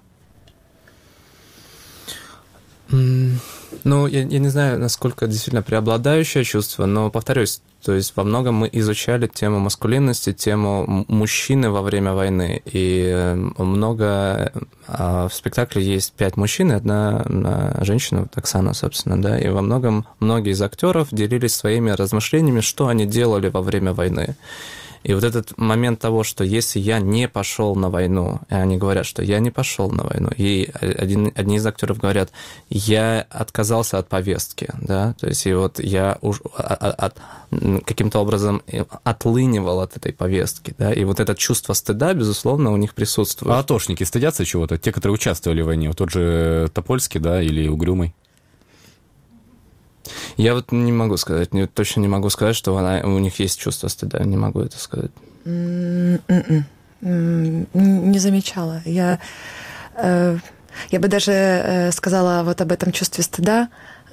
Я не знаю, насколько действительно преобладающее чувство, но, повторюсь, то есть во многом мы изучали тему маскулинности, тему мужчины во время войны, и много в спектакле есть 5 мужчин и 1 женщина, Оксана, собственно, и во многом многие из актеров делились своими размышлениями, что они делали во время войны. И вот этот момент того, что если я не пошел на войну, и они говорят, что я не пошел на войну, и одни из актеров говорят, я отказался от повестки, то есть и вот я каким-то образом отлынивал от этой повестки, и вот это чувство стыда, безусловно, у них присутствует. А атошники стыдятся чего-то? Те, которые участвовали в войне, вот тот же Топольский, или Угрюмый? Я вот не могу сказать, точно не могу сказать, что у них есть чувство стыда, не могу это сказать. Не замечала. Я бы даже сказала вот об этом чувстве стыда.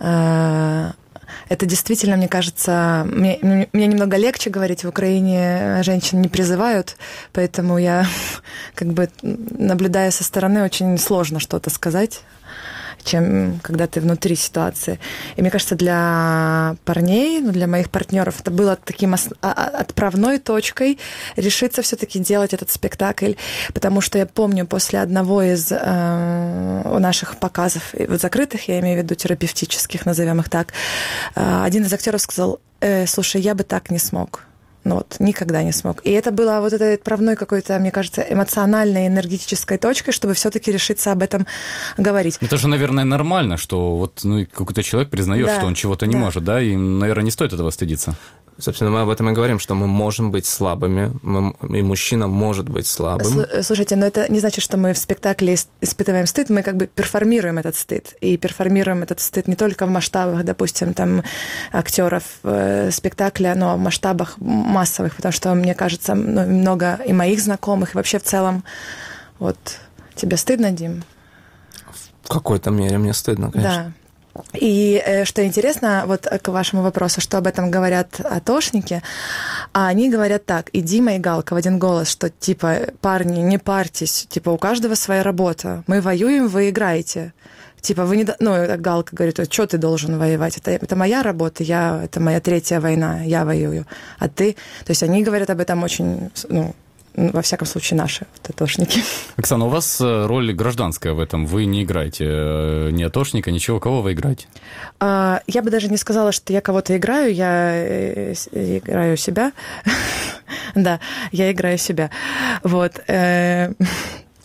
Это действительно, мне кажется, мне немного легче говорить. В Украине женщин не призывают, поэтому я, наблюдая со стороны, очень сложно что-то сказать, чем когда ты внутри ситуации. И мне кажется, для парней, для моих партнеров, это было таким отправной точкой решиться все-таки делать этот спектакль, потому что я помню, после одного из наших показов, вот закрытых, я имею в виду терапевтических, назовем их так, один из актеров сказал: слушай, я бы так не смог. Никогда не смог. И это было вот этой отправной какой-то, мне кажется, эмоциональной, энергетической точкой, чтобы все-таки решиться об этом говорить. Это же, наверное, нормально, что какой-то человек признает, что он чего-то не может, и, наверное, не стоит этого стыдиться. Собственно, мы об этом и говорим, что мы можем быть слабыми, и мужчина может быть слабым. Слушайте, но это не значит, что мы в спектакле испытываем стыд, мы перформируем этот стыд. И перформируем этот стыд не только в масштабах, допустим, актеров спектакля, но в масштабах массовых, потому что, мне кажется, много и моих знакомых, и вообще в целом. Тебе стыдно, Дим? В какой-то мере мне стыдно, конечно. Да. И что интересно, к вашему вопросу, что об этом говорят атошники, они говорят так, и Дима, и Галка в один голос, что парни, не парьтесь, у каждого своя работа, мы воюем, вы играете. Вы не... Галка говорит, что ты должен воевать? Это моя работа, это моя 3-я война, я воюю, а ты... То есть они говорят об этом очень... во всяком случае, наши атошники. Оксана, у вас роль гражданская в этом. Вы не играете ни атошника, ничего. Кого вы играете? Я бы даже не сказала, что я кого-то играю. Я играю себя. Да, я играю себя.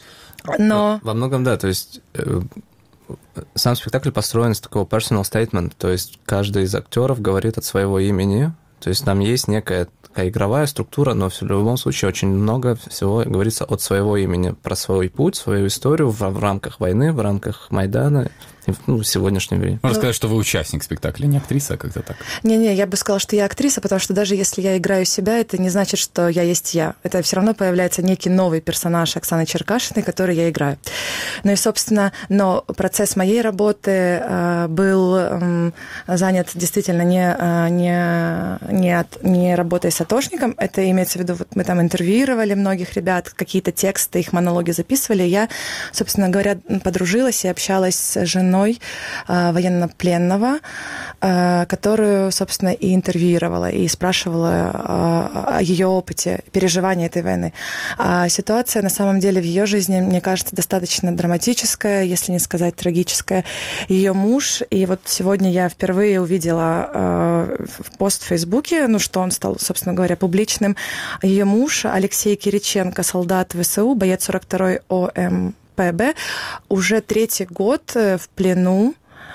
Но... Во многом, да, то есть сам спектакль построен с такого personal statement, то есть каждый из актеров говорит от своего имени, то есть там есть некая такая игровая структура, но в любом случае очень много всего говорится от своего имени, про свой путь, свою историю в рамках войны, в рамках Майдана, в сегодняшнем времени. Можно сказать, что вы участник спектакля, не актриса, а как-то так. Не-не, я бы сказала, что я актриса, потому что даже если я играю себя, это не значит, что я есть я. Это все равно появляется некий новый персонаж Оксаны Черкашиной, который я играю. Ну и, собственно, но процесс моей работы был занят действительно не работой с атошником. Это имеется в виду, вот мы там интервьюировали многих ребят, какие-то тексты, их монологи записывали. Я, собственно говоря, подружилась и общалась с женой военнопленного, которую, собственно, и интервьюировала, и спрашивала о ее опыте переживания этой войны. А ситуация, на самом деле, в ее жизни, мне кажется, достаточно драматическая, если не сказать трагическая. Ее муж, и вот сегодня я впервые увидела пост в Фейсбуке, ну, что он стал, собственно говоря, публичным. Ее муж Алексей Кириченко, солдат ВСУ, боец 42-й ОМПБ, уже 3-й год в плену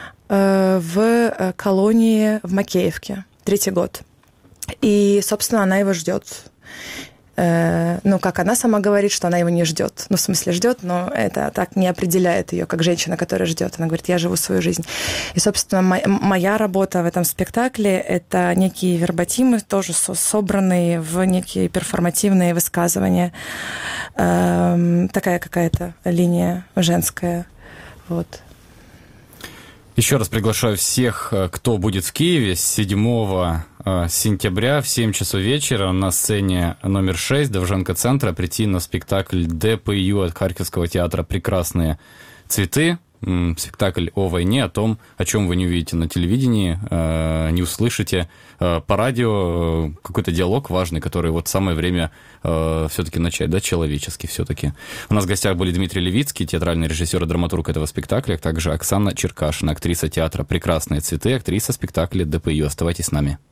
в колонии в Макеевке. 3-й год. И, собственно, она его ждет. Ну, как она сама говорит, что она его не ждет. Ну, в смысле, ждет, но это так не определяет ее, как женщина, которая ждет. Она говорит, я живу свою жизнь. И, собственно, моя работа в этом спектакле – это некие вербатимы, тоже собранные в некие перформативные высказывания. Такая какая-то линия женская. Вот. Еще раз приглашаю всех, кто будет в Киеве с 7 сентября в 7 часов вечера на сцене номер 6 Довженко-центра прийти на спектакль ДПЮ от Харьковского театра «Прекрасные цветы». Спектакль о войне, о том, о чем вы не увидите на телевидении, не услышите по радио, какой-то диалог важный, который вот самое время все-таки начать, да, человеческий все-таки. У нас в гостях были Дмитрий Левицкий, театральный режиссер и драматург этого спектакля, а также Оксана Черкашина, актриса театра «Прекрасные цветы», актриса спектакля ДПЮ. Оставайтесь с нами.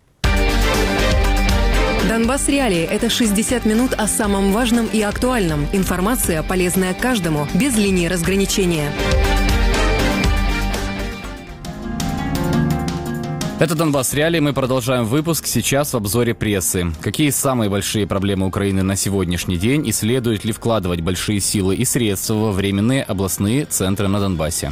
Донбасс Реалии – это 60 минут о самом важном и актуальном. Информация, полезная каждому, без линии разграничения. Это «Донбасс Реалии». Мы продолжаем выпуск. Сейчас в обзоре прессы. Какие самые большие проблемы Украины на сегодняшний день и следует ли вкладывать большие силы и средства во временные областные центры на Донбассе?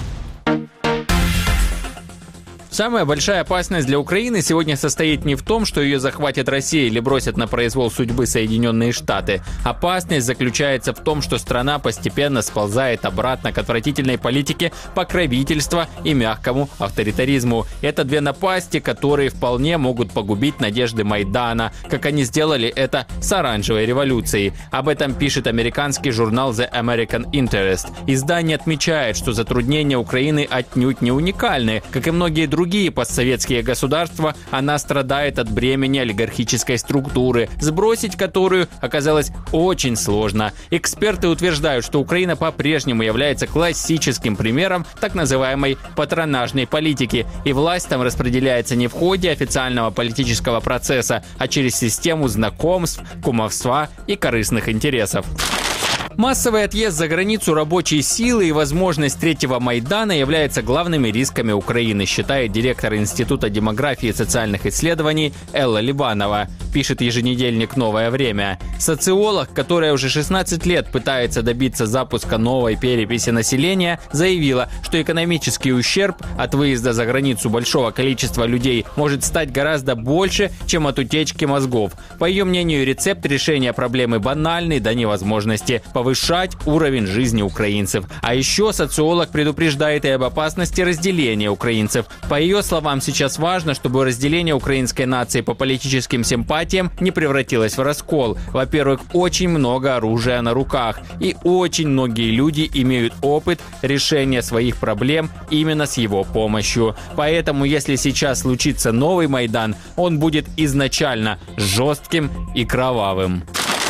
Самая большая опасность для Украины сегодня состоит не в том, что ее захватит Россия или бросят на произвол судьбы Соединенные Штаты. Опасность заключается в том, что страна постепенно сползает обратно к отвратительной политике покровительства и мягкому авторитаризму. Это две напасти, которые вполне могут погубить надежды Майдана, как они сделали это с оранжевой революцией. Об этом пишет американский журнал The American Interest. Издание отмечает, что затруднения Украины отнюдь не уникальны. Как и многие другие постсоветские государства, она страдает от бремени олигархической структуры, сбросить которую оказалось очень сложно. Эксперты утверждают, что Украина по-прежнему является классическим примером так называемой патронажной политики, и власть там распределяется не в ходе официального политического процесса, а через систему знакомств, кумовства и корыстных интересов. Массовый отъезд за границу рабочей силы и возможность третьего Майдана являются главными рисками Украины, считает директор Института демографии и социальных исследований Элла Либанова, пишет еженедельник «Новое время». Социолог, которая уже 16 лет пытается добиться запуска новой переписи населения, заявила, что экономический ущерб от выезда за границу большого количества людей может стать гораздо больше, чем от утечки мозгов. По ее мнению, рецепт решения проблемы банальный до невозможности – повышать уровень жизни украинцев. А еще социолог предупреждает и об опасности разделения украинцев. По ее словам, сейчас важно, чтобы разделение украинской нации по политическим симпатиям не превратилось в раскол. Во-первых, очень много оружия на руках. И очень многие люди имеют опыт решения своих проблем именно с его помощью. Поэтому, если сейчас случится новый Майдан, он будет изначально жестким и кровавым.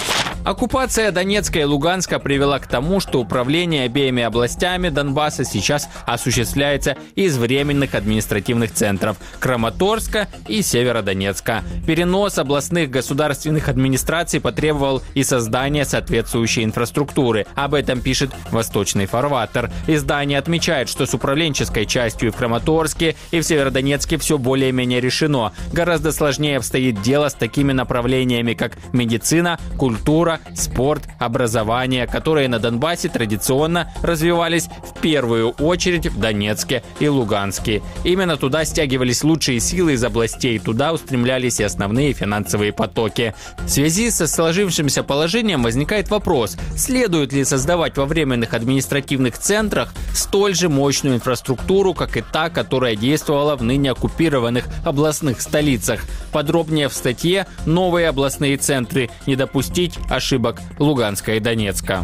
Оккупация Донецка и Луганска привела к тому, что управление обеими областями Донбасса сейчас осуществляется из временных административных центров Краматорска и Северодонецка. Перенос областных государственных администраций потребовал и создания соответствующей инфраструктуры. Об этом пишет «Восточный фарватер». Издание отмечает, что с управленческой частью и в Краматорске, и в Северодонецке все более-менее решено. Гораздо сложнее обстоит дело с такими направлениями, как медицина, культура, спорт, образование, которые на Донбассе традиционно развивались в первую очередь в Донецке и Луганске. Именно туда стягивались лучшие силы из областей, туда устремлялись и основные финансовые потоки. В связи со сложившимся положением возникает вопрос, следует ли создавать во временных административных центрах столь же мощную инфраструктуру, как и та, которая действовала в ныне оккупированных областных столицах. Подробнее в статье «Новые областные центры. Не допустить ошибок Луганска и Донецка».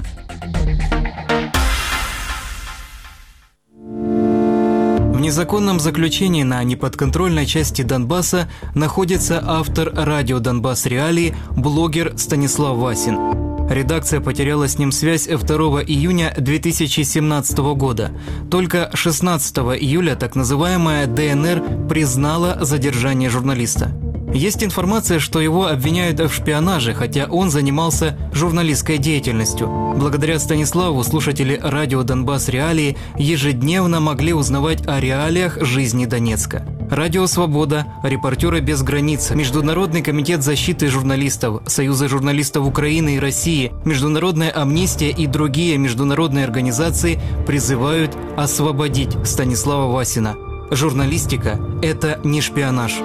В незаконном заключении на неподконтрольной части Донбасса находится автор радио «Донбасс Реалии», блогер Станислав Васин. Редакция потеряла с ним связь 2 июня 2017 года. Только 16 июля так называемая ДНР признала задержание журналиста. Есть информация, что его обвиняют в шпионаже, хотя он занимался журналистской деятельностью. Благодаря Станиславу слушатели радио «Донбасс Реалии» ежедневно могли узнавать о реалиях жизни Донецка. Радио «Свобода», «Репортеры без границ», Международный комитет защиты журналистов, Союзы журналистов Украины и России, Международная амнистия и другие международные организации призывают освободить Станислава Васина. Журналистика – это не шпионаж.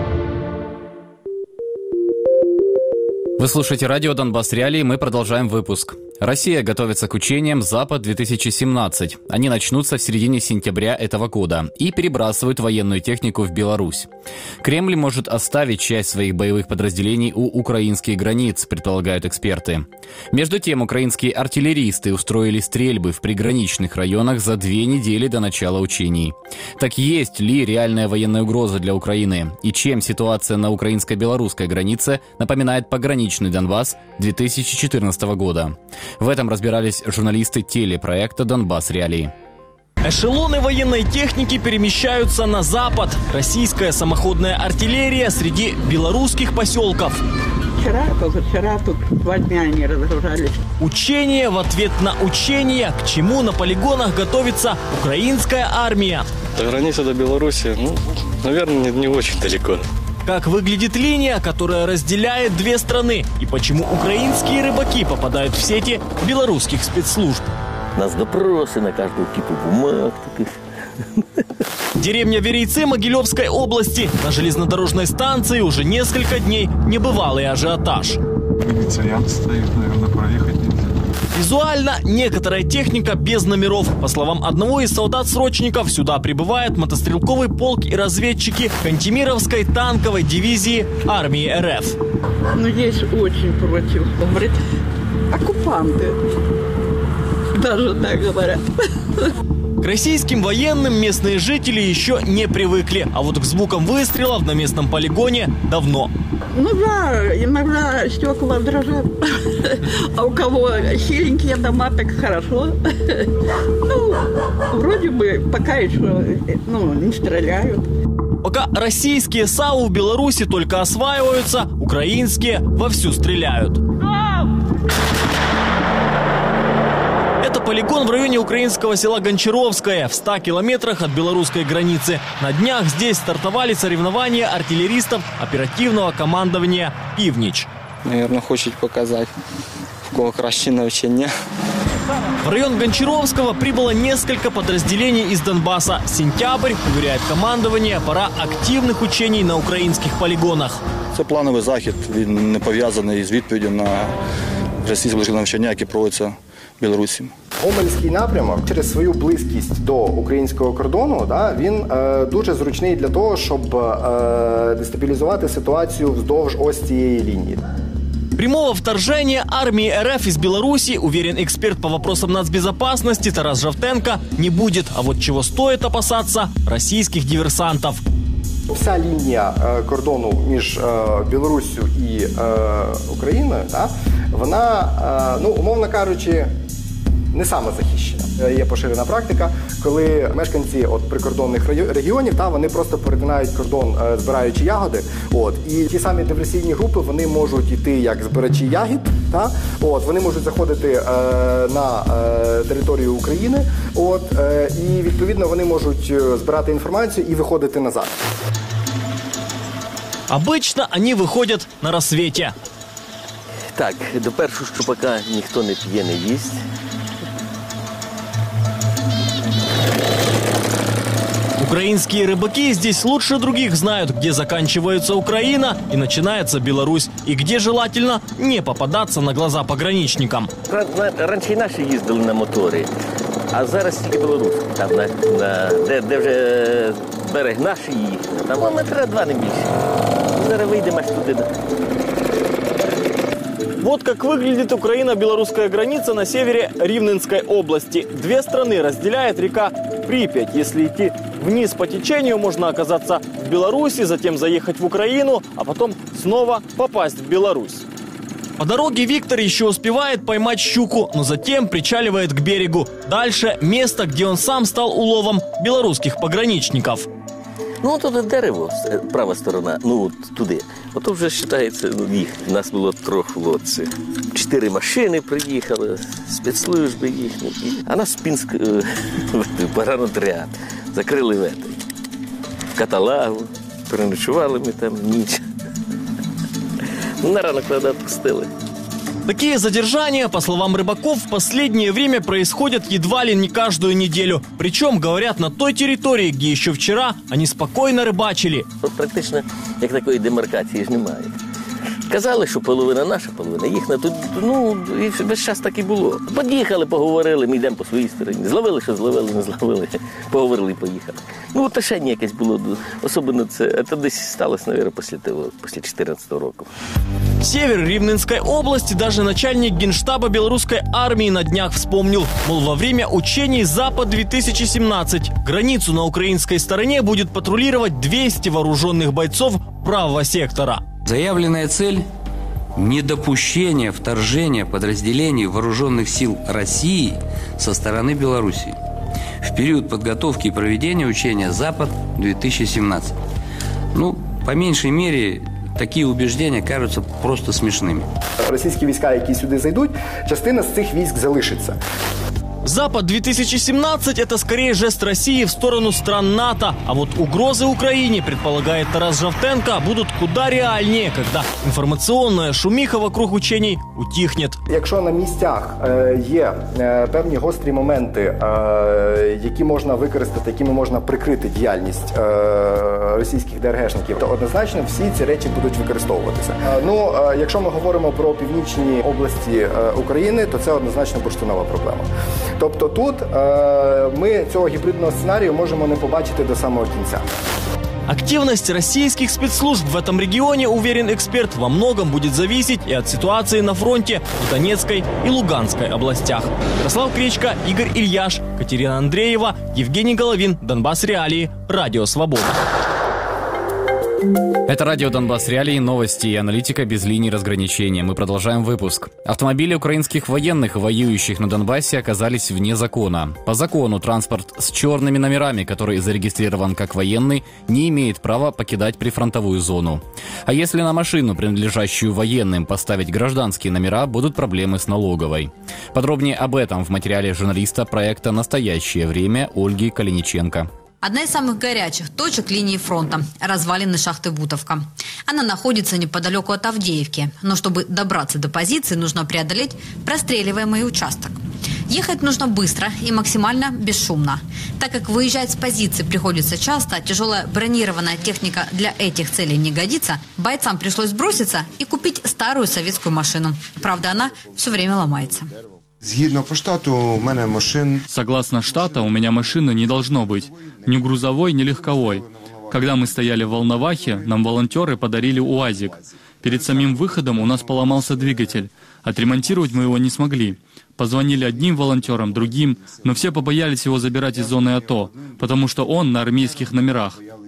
Вы слушаете радио «Донбасс Реалии», мы продолжаем выпуск. Россия готовится к учениям «Запад-2017». Они начнутся в середине сентября этого года и перебрасывают военную технику в Беларусь. Кремль может оставить часть своих боевых подразделений у украинских границ, предполагают эксперты. Между тем, украинские артиллеристы устроили стрельбы в приграничных районах за 2 недели до начала учений. Так есть ли реальная военная угроза для Украины? И чем ситуация на украинско-белорусской границе напоминает пограничный Донбасс 2014 года? В этом разбирались журналисты телепроекта «Донбасс Реалии». Эшелоны военной техники перемещаются на запад. Российская самоходная артиллерия среди белорусских поселков. Позавчера тут 2 дня они разгружались. Учение в ответ на учение. К чему на полигонах готовится украинская армия? До границы до Беларуси, наверное, не очень далеко. Как выглядит линия, которая разделяет 2 страны? И почему украинские рыбаки попадают в сети белорусских спецслужб? У нас допросы на каждую кипу бумаг. Деревня Верейцы Могилевской области. На железнодорожной станции уже несколько дней небывалый ажиотаж. Милиционер стоит, наверное, проехать нельзя. Визуально некоторая техника без номеров. По словам одного из солдат-срочников, сюда прибывает мотострелковый полк и разведчики Кантемировской танковой дивизии армии РФ. Здесь очень против. Говорит, оккупанты. Даже так говорят. К российским военным местные жители еще не привыкли, а вот к звукам выстрелов на местном полигоне давно. Да, иногда стекла дрожат. А у кого хиленькие дома, так хорошо. Вроде бы пока еще не стреляют. Пока российские САУ в Беларуси только осваиваются, украинские вовсю стреляют. Это полигон в районе украинского села Гончаровское, в 100 километрах от белорусской границы. На днях здесь стартовали соревнования артиллеристов оперативного командования «Пивнич». Наверное, хочет показать, в кого краще навчання. В район Гончаровского прибыло несколько подразделений из Донбасса. Сентябрь, уверяет командование, пора активных учений на українських полігонах. Це плановий захід, він не пов'язаний з відповіддю на російські навчання, які проводяться в Білорусі. Гомельський напрямок через свою близькість до українського кордону, він дуже зручний для того, щоб дестабілізувати ситуацію вздовж ось цієї лінії. Прямого вторжения армии РФ из Беларуси, уверен эксперт по вопросам нацбезопасности Тарас Жовтенко, не будет. А вот чего стоит опасаться – российских диверсантов. Вся лінія кордону між Білоруссю і Україною вона, ну, умовно кажучи, не саме захищена. Є поширена практика, коли мешканці прикордонних регіонів, вони просто перетинають кордон, збираючи ягоди. І ті самі диверсійні групи, вони можуть йти як збирачі ягід, вони можуть заходити на територію України, і відповідно вони можуть збирати інформацію і виходити назад. Обычно они выходят на рассвете. Так, до першого щупака ніхто не п'є, не їсть. Украинские рыбаки здесь лучше других знают, где заканчивается Украина и начинается Беларусь, и где желательно не попадаться на глаза пограничникам. Раніше і наші їздили на мотори, а зараз тільки білоруси. Там, де вже берег наш і їх, там метра 2 не більше. Зараз вийдемо аж туди. Вот как выглядит Украино-белорусская граница на севере Ривненской области. Две страны разделяет река Припять. Если идти вниз по течению, можно оказаться в Беларуси, затем заехать в Украину, а потом снова попасть в Беларусь. По дороге Виктор еще успевает поймать щуку, но затем причаливает к берегу. Дальше место, где он сам стал уловом белорусских пограничников. Ну, тут дерево, права сторона, туди. Ото вже вважається їх. У нас було 3 лодці. 4 машини приїхали, спецслужби їхні. А нас Пінськ погранотряд. Закрили в Каталагу, переночували ми там ніч. На ранок тоді відпустили. Такие задержания, по словам рыбаков, в последнее время происходят едва ли не каждую неделю. Причем, говорят, на той территории, где еще вчера они спокойно рыбачили. Тут практично як такої демаркації ж немає. Казали, що половина наша, половина їхня. Тут, і весь час так і було. Під'їхали, поговорили, ми йдемо по своїй стороні. Зловили, що зловили, не зловили. Поговорили і поїхали. Утешення якесь було. Особливо це десь сталося, мабуть, після 2014 року. Север Ривненской области даже начальник генштаба белорусской армии на днях вспомнил. Мол, во время учений «Запад-2017» границу на украинской стороне будет патрулировать 200 вооруженных бойцов правого сектора. Заявленная цель – недопущение вторжения подразделений вооруженных сил России со стороны Белоруссии в период подготовки и проведения учения «Запад-2017». По меньшей мере, такі убеждення кажуться просто смішними. Російські війська, які сюди зайдуть, частина з цих військ залишиться. Запад-2017 – это скорее жест России в сторону стран НАТО. А вот угрозы Украине, предполагает Тарас Жовтенко, будут куда реальнее, когда информационная шумиха вокруг учений утихнет. Якщо на місцях є певні гострі моменти, які можна використати, якими можна прикрити діяльність російських ДРГшників, то однозначно всі ці речі будуть використовуватися. Якщо ми говоримо про північні області України, то це однозначно бурштинова проблема. Тобто тут ми цього гібридного сценарію можемо не побачити до самого кінця. Активность российских спецслужб в этом регионе, уверен эксперт, во многом будет зависеть и от ситуации на фронте в Донецкой и Луганской областях. Ярослав Кречко, Игорь Ильяш, Катерина Андреева, Евгений Головин, Донбасс Реалии, Радио Свобода. Это радио «Донбасс Реалии», новости и аналитика без линий разграничения. Мы продолжаем выпуск. Автомобили украинских военных, воюющих на Донбассе, оказались вне закона. По закону транспорт с черными номерами, который зарегистрирован как военный, не имеет права покидать прифронтовую зону. А если на машину, принадлежащую военным, поставить гражданские номера, будут проблемы с налоговой. Подробнее об этом в материале журналиста проекта «Настоящее время» Ольги Калиниченко. Одна из самых горячих точек линии фронта – развалины шахты Бутовка. Она находится неподалеку от Авдеевки, но чтобы добраться до позиции, нужно преодолеть простреливаемый участок. Ехать нужно быстро и максимально бесшумно. Так как выезжать с позиции приходится часто, тяжелая бронированная техника для этих целей не годится, бойцам пришлось броситься и купить старую советскую машину. Правда, она все время ломается. Согласно штата, у меня машины не должно быть. Ни грузовой, ни легковой. Когда мы стояли в Волновахе, нам волонтеры подарили УАЗик. Перед самим выходом у нас поломался двигатель. Отремонтировать мы его не смогли. Позвонили одним волонтерам, другим, но все побоялись его забирать из зоны АТО, потому что он на армейских номерах.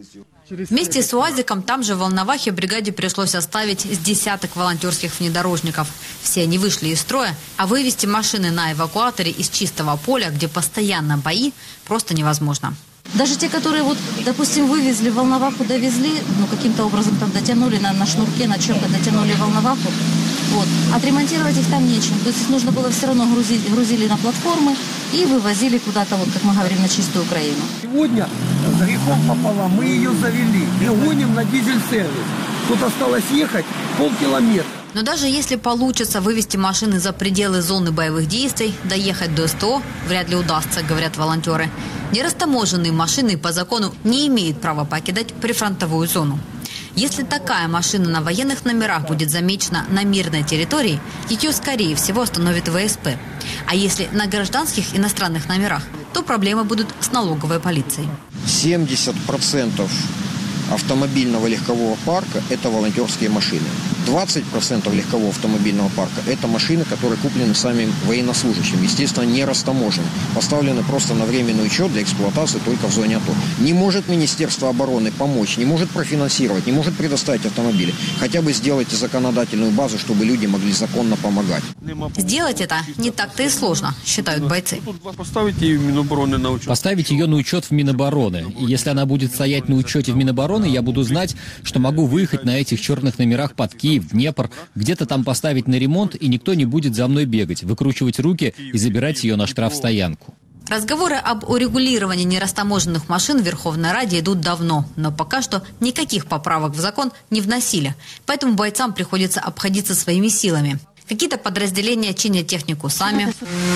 Вместе с УАЗиком там же в Волновахе бригаде пришлось оставить с десяток волонтерских внедорожников. Все они вышли из строя, а вывести машины на эвакуаторе из чистого поля, где постоянно бои, просто невозможно. Даже те, которые, вот, допустим, вывезли в Волноваху, довезли, ну, каким-то образом там дотянули на шнурке, на чем-то дотянули в Волноваху, вот, отремонтировать их там нечем. То есть их нужно было все равно грузили на платформы и вывозили куда-то, вот, как мы говорим, на чистую Украину. Сегодня с грехом пополам мы ее завели и гоним на дизель-сервис. Тут осталось ехать полкилометра. Но даже если получится вывести машины за пределы зоны боевых действий, доехать до СТО вряд ли удастся, говорят волонтеры. Нерастаможенные машины по закону не имеют права покидать прифронтовую зону. Если такая машина на военных номерах будет замечена на мирной территории, ее, скорее всего, остановит ВСП. А если на гражданских иностранных номерах, то проблемы будут с налоговой полицией. 70% автомобильного легкового парка – это волонтерские машины. 20% легкового автомобильного парка – это машины, которые куплены самим военнослужащим. Естественно, не растаможены. Поставлены просто на временный учет для эксплуатации только в зоне АТО. Не может Министерство обороны помочь, не может профинансировать, не может предоставить автомобили. Хотя бы сделать законодательную базу, чтобы люди могли законно помогать. Сделать это не так-то и сложно, считают бойцы. Поставить ее на учет в Минобороны. И если она будет стоять на учете в Минобороны, я буду знать, что могу выехать на этих черных номерах под Киев, Днепр, где-то там поставить на ремонт, и никто не будет за мной бегать, выкручивать руки и забирать ее на штрафстоянку. Разговоры об урегулировании нерастаможенных машин в Верховной Раде идут давно, но пока что никаких поправок в закон не вносили. Поэтому бойцам приходится обходиться своими силами. Какие-то подразделения чинят технику сами,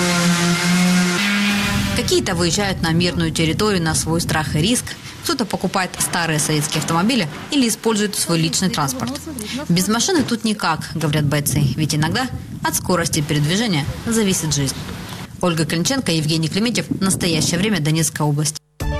какие-то выезжают на мирную территорию на свой страх и риск, кто-то покупает старые советские автомобили или использует свой личный транспорт. Без машины тут никак, говорят бойцы, ведь иногда от скорости передвижения зависит жизнь. Ольга Клинченко, Евгений Клеметьев. Настоящее время. Донецкая область.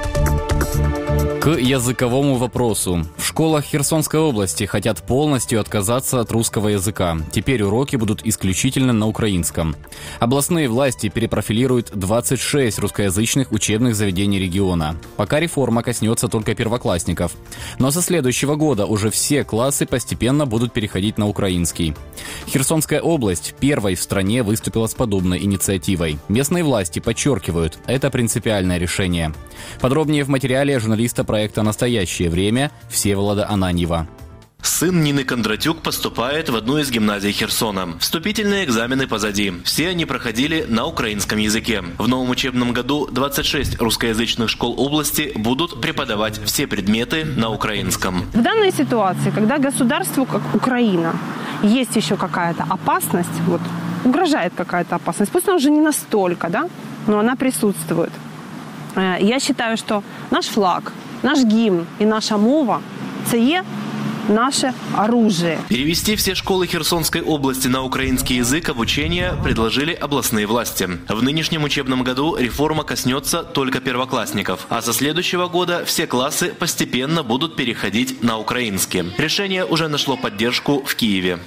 К языковому вопросу. В школах Херсонской области хотят полностью отказаться от русского языка. Теперь уроки будут исключительно на украинском. Областные власти перепрофилируют 26 русскоязычных учебных заведений региона. Пока реформа коснется только первоклассников. Но со следующего года уже все классы постепенно будут переходить на украинский. Херсонская область первой в стране выступила с подобной инициативой. Местные власти подчеркивают, это принципиальное решение. Подробнее в материале журналиста проекта «Настоящее время» Всеволода Ананьева. Сын Нины Кондратюк поступает в одну из гимназий Херсона. Вступительные экзамены позади. Все они проходили на украинском языке. В новом учебном году 26 русскоязычных школ области будут преподавать все предметы на украинском. В данной ситуации, когда государству, как Украина, есть еще какая-то опасность, вот, угрожает какая-то опасность, пусть она уже не настолько, да, но она присутствует. Я считаю, что наш флаг, наш гимн и наша мова – це є наше оружие. Перевести все школы Херсонской области на украинский язык обучения предложили областные власти. В нынешнем учебном году реформа коснется только первоклассников, а со следующего года все классы постепенно будут переходить на украинский. Решение уже нашло поддержку в Киеве.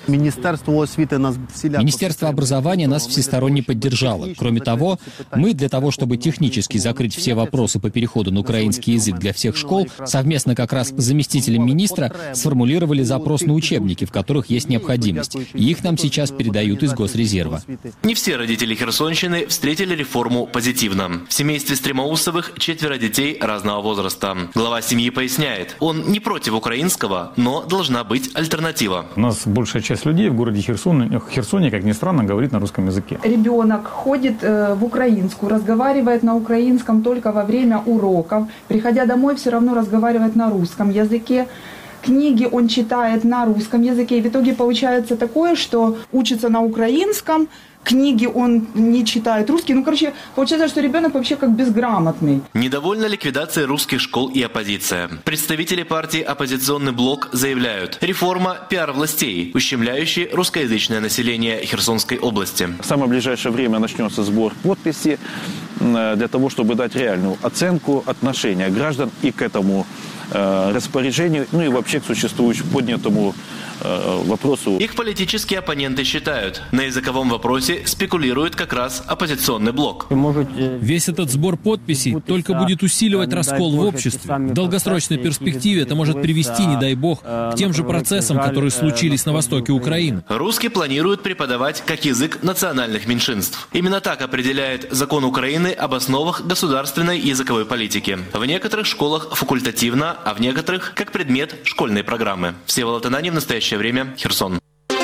Министерство образования нас всесторонне поддержало. Кроме того, мы для того, чтобы технически закрыть все вопросы по переходу на украинский язык для всех школ, совместно как раз с заместителем министра сформулировали запрос на учебники, в которых есть необходимость. И их нам сейчас передают из Госрезерва. Не все родители Херсонщины встретили реформу позитивно. В семействе Стремоусовых 4 детей разного возраста. Глава семьи поясняет, он не против украинского, но должна быть альтернатива. У нас большая часть людей в городе Херсоне, как ни странно, говорит на русском языке. Ребенок ходит в украинскую, разговаривает на украинском только во время уроков. Приходя домой, все равно разговаривает на русском языке. Книги он читает на русском языке. И в итоге получается такое, что учится на украинском, книги он не читает русский. Ну, короче, получается, что ребенок вообще как безграмотный. Недовольна ликвидацией русских школ и оппозиция. Представители партии «Оппозиционный блок» заявляют, реформа – пиар властей, ущемляющий русскоязычное население Херсонской области. В самое ближайшее время начнется сбор подписей для того, чтобы дать реальную оценку отношения граждан и к этому распоряжению, ну и вообще к существующему поднятому вопросу. Их политические оппоненты считают, на языковом вопросе спекулирует как раз оппозиционный блок. Весь этот сбор подписей только будет усиливать раскол в обществе. В долгосрочной перспективе это может привести, не дай бог, к тем же процессам, которые случились на востоке Украины. Русский планируют преподавать как язык национальных меньшинств. Именно так определяет закон Украины об основах государственной языковой политики. В некоторых школах факультативно, а в некоторых как предмет школьной программы. Всеволод Ананьев, в настоящее время, Херсон.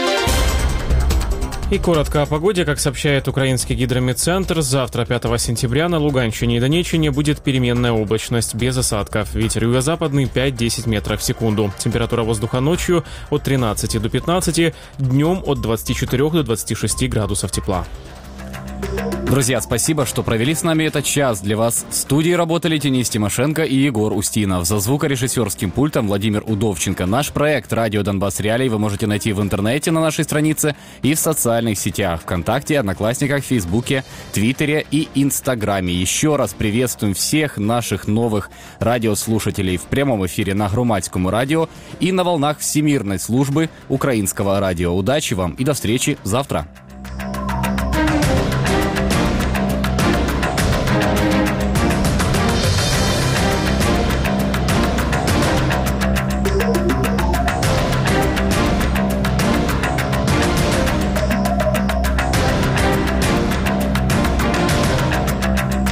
И коротко о погоде. Как сообщает украинский гидрометцентр, завтра, 5 сентября, на Луганщине и Донеччине будет переменная облачность, без осадков. Ветер юго-западный 5-10 метров в секунду. Температура воздуха ночью от 13 до 15, днем от 24 до 26 градусов тепла. Друзья, спасибо, что провели с нами этот час. Для вас в студии работали Денис Тимошенко и Егор Устинов. За звукорежиссерским пультом Владимир Удовченко. Наш проект «Радио Донбасс Реалии» вы можете найти в интернете на нашей странице и в социальных сетях ВКонтакте, Одноклассниках, Фейсбуке, Твиттере и Инстаграме. Еще раз приветствуем всех наших новых радиослушателей в прямом эфире на Громадскому радио и на волнах Всемирной службы украинского радио. Удачи вам и до встречи завтра.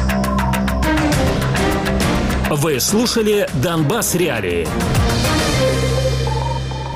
Вы слушали «Донбасс Реалии».